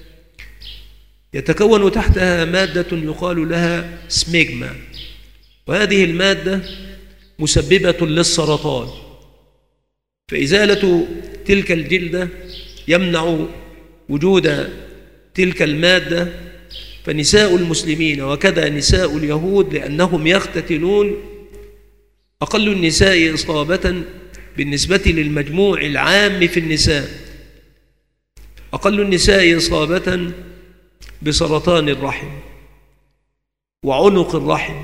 يتكون تحتها مادة يقال لها سميغما، وهذه المادة مسببة للسرطان، فإزالة تلك الجلدة يمنع وجود تلك المادة. فنساء المسلمين وكذا نساء اليهود لأنهم يختتنون أقل النساء إصابة بالنسبة للمجموع العام في النساء، أقل النساء إصابة بسرطان الرحم وعنق الرحم.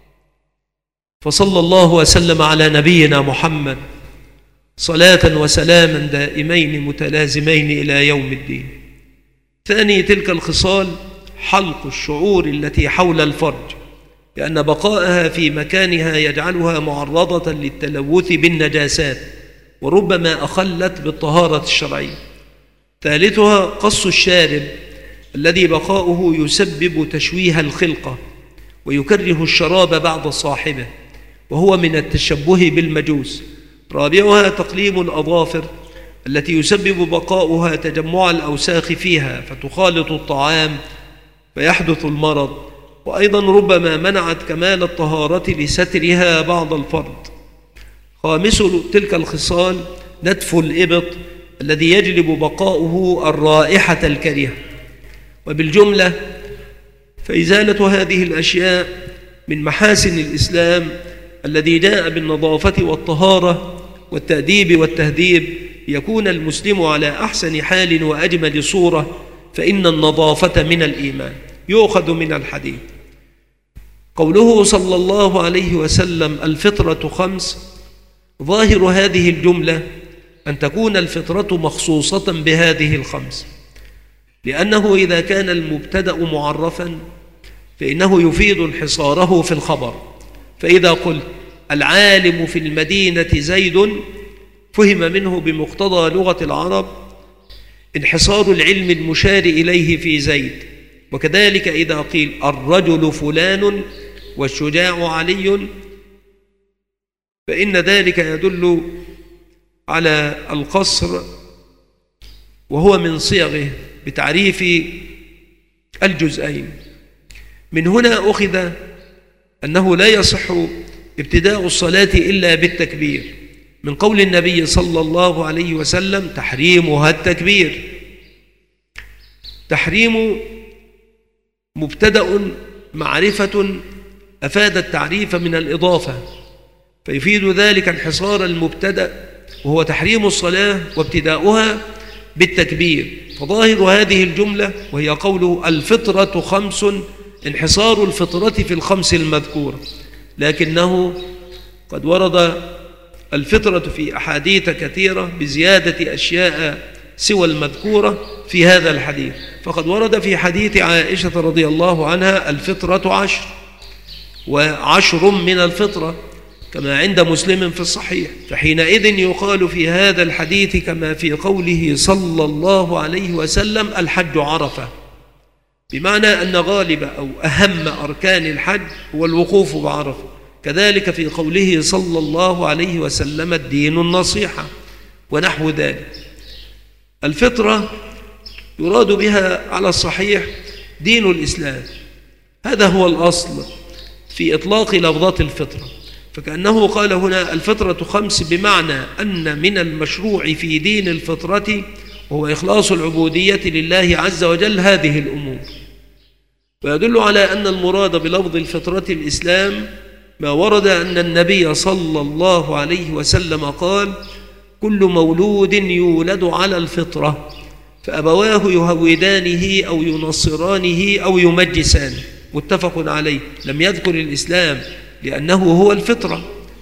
فصلى الله وسلم على نبينا محمد صلاة وسلاما دائمين متلازمين إلى يوم الدين. ثاني تلك الخصال حلق الشعور التي حول الفرج، لأن بقاءها في مكانها يجعلها معرضة للتلوث بالنجاسات وربما أخلت بالطهارة الشرعية. ثالثها قص الشارب الذي بقاؤه يسبب تشويه الخلقة ويكره الشراب بعد صاحبه، وهو من التشبه بالمجوس. رابعها تقليم الأظافر التي يسبب بقاؤها تجمع الأوساخ فيها فتخالط الطعام فيحدث المرض، وأيضا ربما منعت كمال الطهارة لسترها بعض الفرد. خامس تلك الخصال نتف الإبط الذي يجلب بقاؤه الرائحة الكريهة. وبالجملة فإزالة هذه الأشياء من محاسن الإسلام الذي جاء بالنظافة والطهارة والتأديب والتهذيب ليكون المسلم على أحسن حال وأجمل صورة، فإن النظافة من الإيمان. يؤخذ من الحديث قوله صلى الله عليه وسلم الفطرة 5. ظاهر هذه الجملة أن تكون الفطرة مخصوصة بهذه 5، لأنه إذا كان المبتدأ معرفا فإنه يفيد انحصاره في الخبر. فإذا قلت العالم في المدينة زيد فهم منه بمقتضى لغة العرب انحصار العلم المشار إليه في زيد. وكذلك إذا قيل الرجل فلان والشجاع علي فإن ذلك يدل على القصر، وهو من صيغه بتعريف الجزئين. من هنا أخذ أنه لا يصح ابتداء الصلاة إلا بالتكبير، من قول النبي صلى الله عليه وسلم تحريمها التكبير. تحريم مبتدأ معرفة أفاد التعريف من الإضافة، فيفيد ذلك انحصار المبتدأ وهو تحريم الصلاة وابتداؤها بالتكبير. فظاهر هذه الجملة وهي قوله الفطرة 5 انحصار الفطرة في ال5 المذكورة، لكنه قد ورد الفطرة في أحاديث كثيرة بزيادة أشياء سوى المذكورة في هذا الحديث. فقد ورد في حديث عائشة رضي الله عنها الفطرة 10 و10 من الفطرة كما عند مسلم في الصحيح، فحينئذ يقال في هذا الحديث كما في قوله صلى الله عليه وسلم الحج عرفة، بمعنى أن غالب أو أهم أركان الحج هو الوقوف بعرفة. كذلك في قوله صلى الله عليه وسلم الدين النصيحة ونحو ذلك. الفطرة يراد بها على الصحيح دين الإسلام، هذا هو الأصل في إطلاق لفظات الفطرة. فكأنه قال هنا الفطرة 5 بمعنى أن من المشروع في دين الفطرة وهو إخلاص العبودية لله عز وجل هذه الأمور. ويدل على أن المراد بلفظ الفطرة الإسلام ما ورد أن النبي صلى الله عليه وسلم قال كل مولود يولد على الفطرة فأبواه يهودانه أو ينصرانه أو يمجسانه، متفق عليه. لم يذكر الإسلام لأنه هو الفطرة.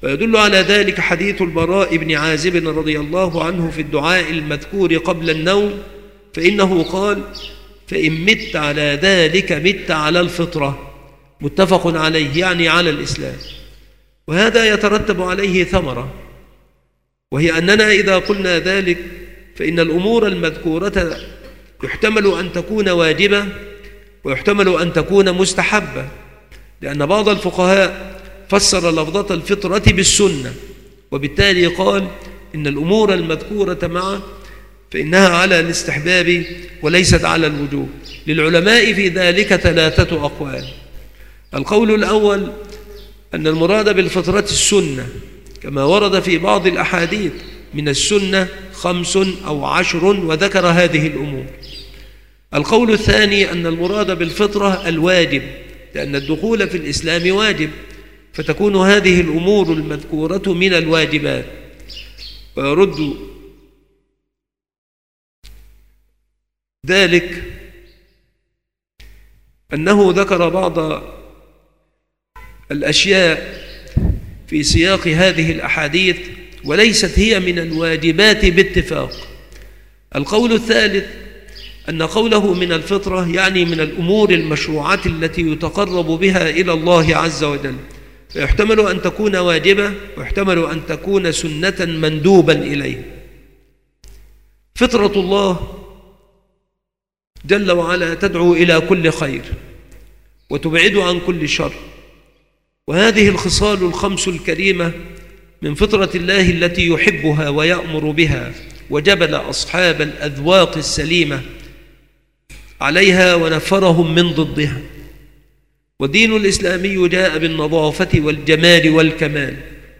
ويدل على ذلك حديث البراء بن عازب رضي الله عنه في الدعاء المذكور قبل النوم، فإنه قال: فإن مت على ذلك مت على الفطرة، متفق عليه، يعني على الإسلام. وهذا يترتب عليه ثمرة، وهي أننا إذا قلنا ذلك فإن الأمور المذكورة يحتمل أن تكون واجبة ويحتمل أن تكون مستحبة، لأن بعض الفقهاء فسر لفظة الفطرة بالسنة، وبالتالي قال إن الأمور المذكورة معه فإنها على الاستحباب وليست على الوجوب. للعلماء في ذلك 3 أقوال. القول الأول أن المراد بالفطرة السنة، كما ورد في بعض الأحاديث من السنة 5 أو 10، وذكر هذه الأمور. القول الثاني أن المراد بالفطرة الواجب، لأن الدخول في الإسلام واجب، فتكون هذه الأمور المذكورة من الواجبات. ويرد ذلك أنه ذكر بعض الأشياء في سياق هذه الأحاديث وليست هي من الواجبات باتفاق. القول الثالث أن قوله من الفطرة يعني من الأمور المشروعة التي يتقرب بها إلى الله عز وجل، فيحتمل أن تكون واجبة ويحتمل أن تكون سنة مندوبا إليه. فطرة الله جل وعلا تدعو إلى كل خير وتبعد عن كل شر، وهذه الخصال ال5 الكريمة من فطرة الله التي يحبها ويأمر بها، وجبل أصحاب الأذواق السليمة عليها ونفرهم من ضدها. والدين الإسلامي جاء بالنظافة والجمال والكمال.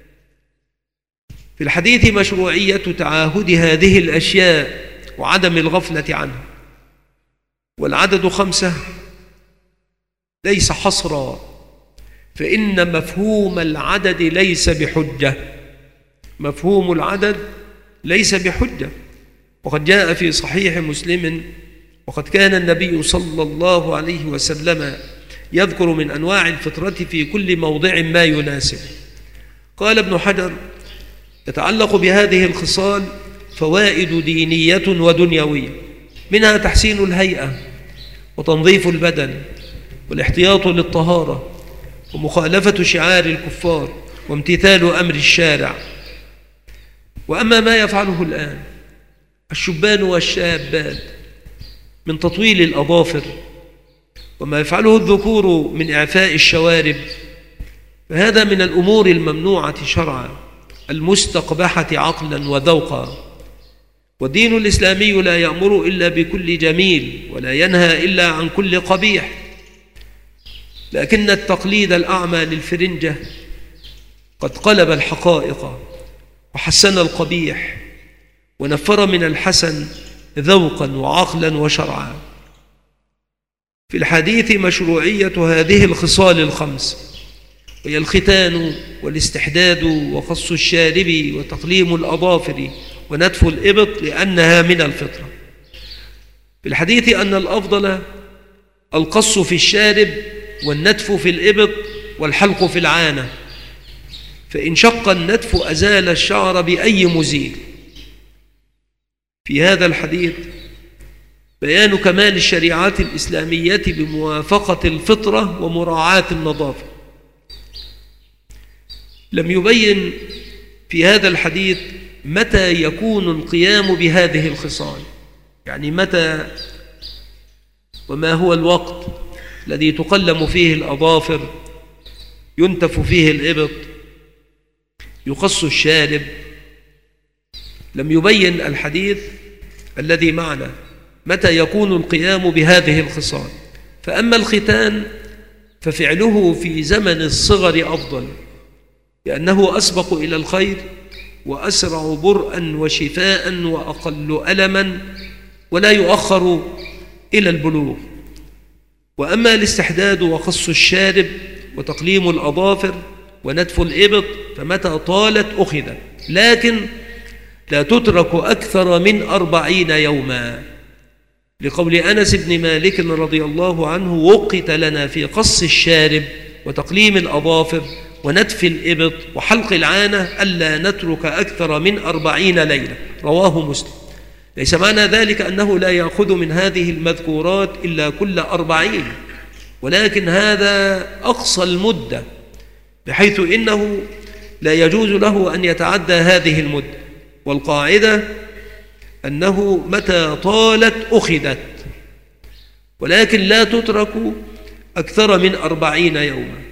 في الحديث مشروعية تعاهد هذه الأشياء وعدم الغفلة عنها. والعدد 5 ليس حصرا، فإن مفهوم العدد ليس بحجة. مفهوم العدد ليس بحجة. وقد جاء في صحيح مسلم: وقد كان النبي صلى الله عليه وسلم يذكر من أنواع الفطرة في كل موضع ما يناسب. قال ابن حجر: يتعلق بهذه الخصال فوائد دينية ودنيوية، منها تحسين الهيئة وتنظيف البدن والاحتياط للطهارة ومخالفة شعار الكفار وامتثال أمر الشارع. وأما ما يفعله الآن الشبان والشابات من تطويل الأظافر، وما يفعله الذكور من إعفاء الشوارب، فهذا من الأمور الممنوعة شرعا المستقبحة عقلا وذوقا. والدين الإسلامي لا يأمر إلا بكل جميل ولا ينهى إلا عن كل قبيح، لكن التقليد الأعمى للفرنجة قد قلب الحقائق وحسن القبيح ونفر من الحسن ذوقا وعقلا وشرعا. في الحديث مشروعية هذه الخصال ال5، وهي الختان والاستحداد وقص الشارب وتقليم الأظافر ونتف الإبط، لأنها من الفطرة. في الحديث أن الأفضل القص في الشارب والنتف في الإبط والحلق في العانة، فإن شق النتف أزال الشعر بأي مزيل. في هذا الحديث بيان كمال الشريعات الإسلامية بموافقة الفطرة ومراعاة النظافة. لم يبين في هذا الحديث متى يكون القيام بهذه الخصال، يعني متى وما هو الوقت الذي تقلم فيه الأظافر، ينتف فيه الإبط، يقص الشارب. لم يبين الحديث الذي معنا متى يكون القيام بهذه الخصال. فأما الختان ففعله في زمن الصغر أفضل، لأنه أسبق إلى الخير وأسرع برءا وشفاء وأقل ألما، ولا يؤخر إلى البلوغ. وأما الاستحداد وقص الشارب وتقليم الأظافر ونتف الإبط فمتى طالت أخذت، لكن لا تترك أكثر من 40 يوما، لقول أنس بن مالك رضي الله عنه: وقت لنا في قص الشارب وتقليم الأظافر ونتف الإبط وحلق العانة ألا نترك أكثر من 40 ليلة. رواه مسلم. ليس معنى ذلك أنه لا يأخذ من هذه المذكورات إلا كل 40، ولكن هذا أقصى المدة، بحيث إنه لا يجوز له أن يتعدى هذه المدة. والقاعدة أنه متى طالت أخذت، ولكن لا تترك أكثر من 40 يوما.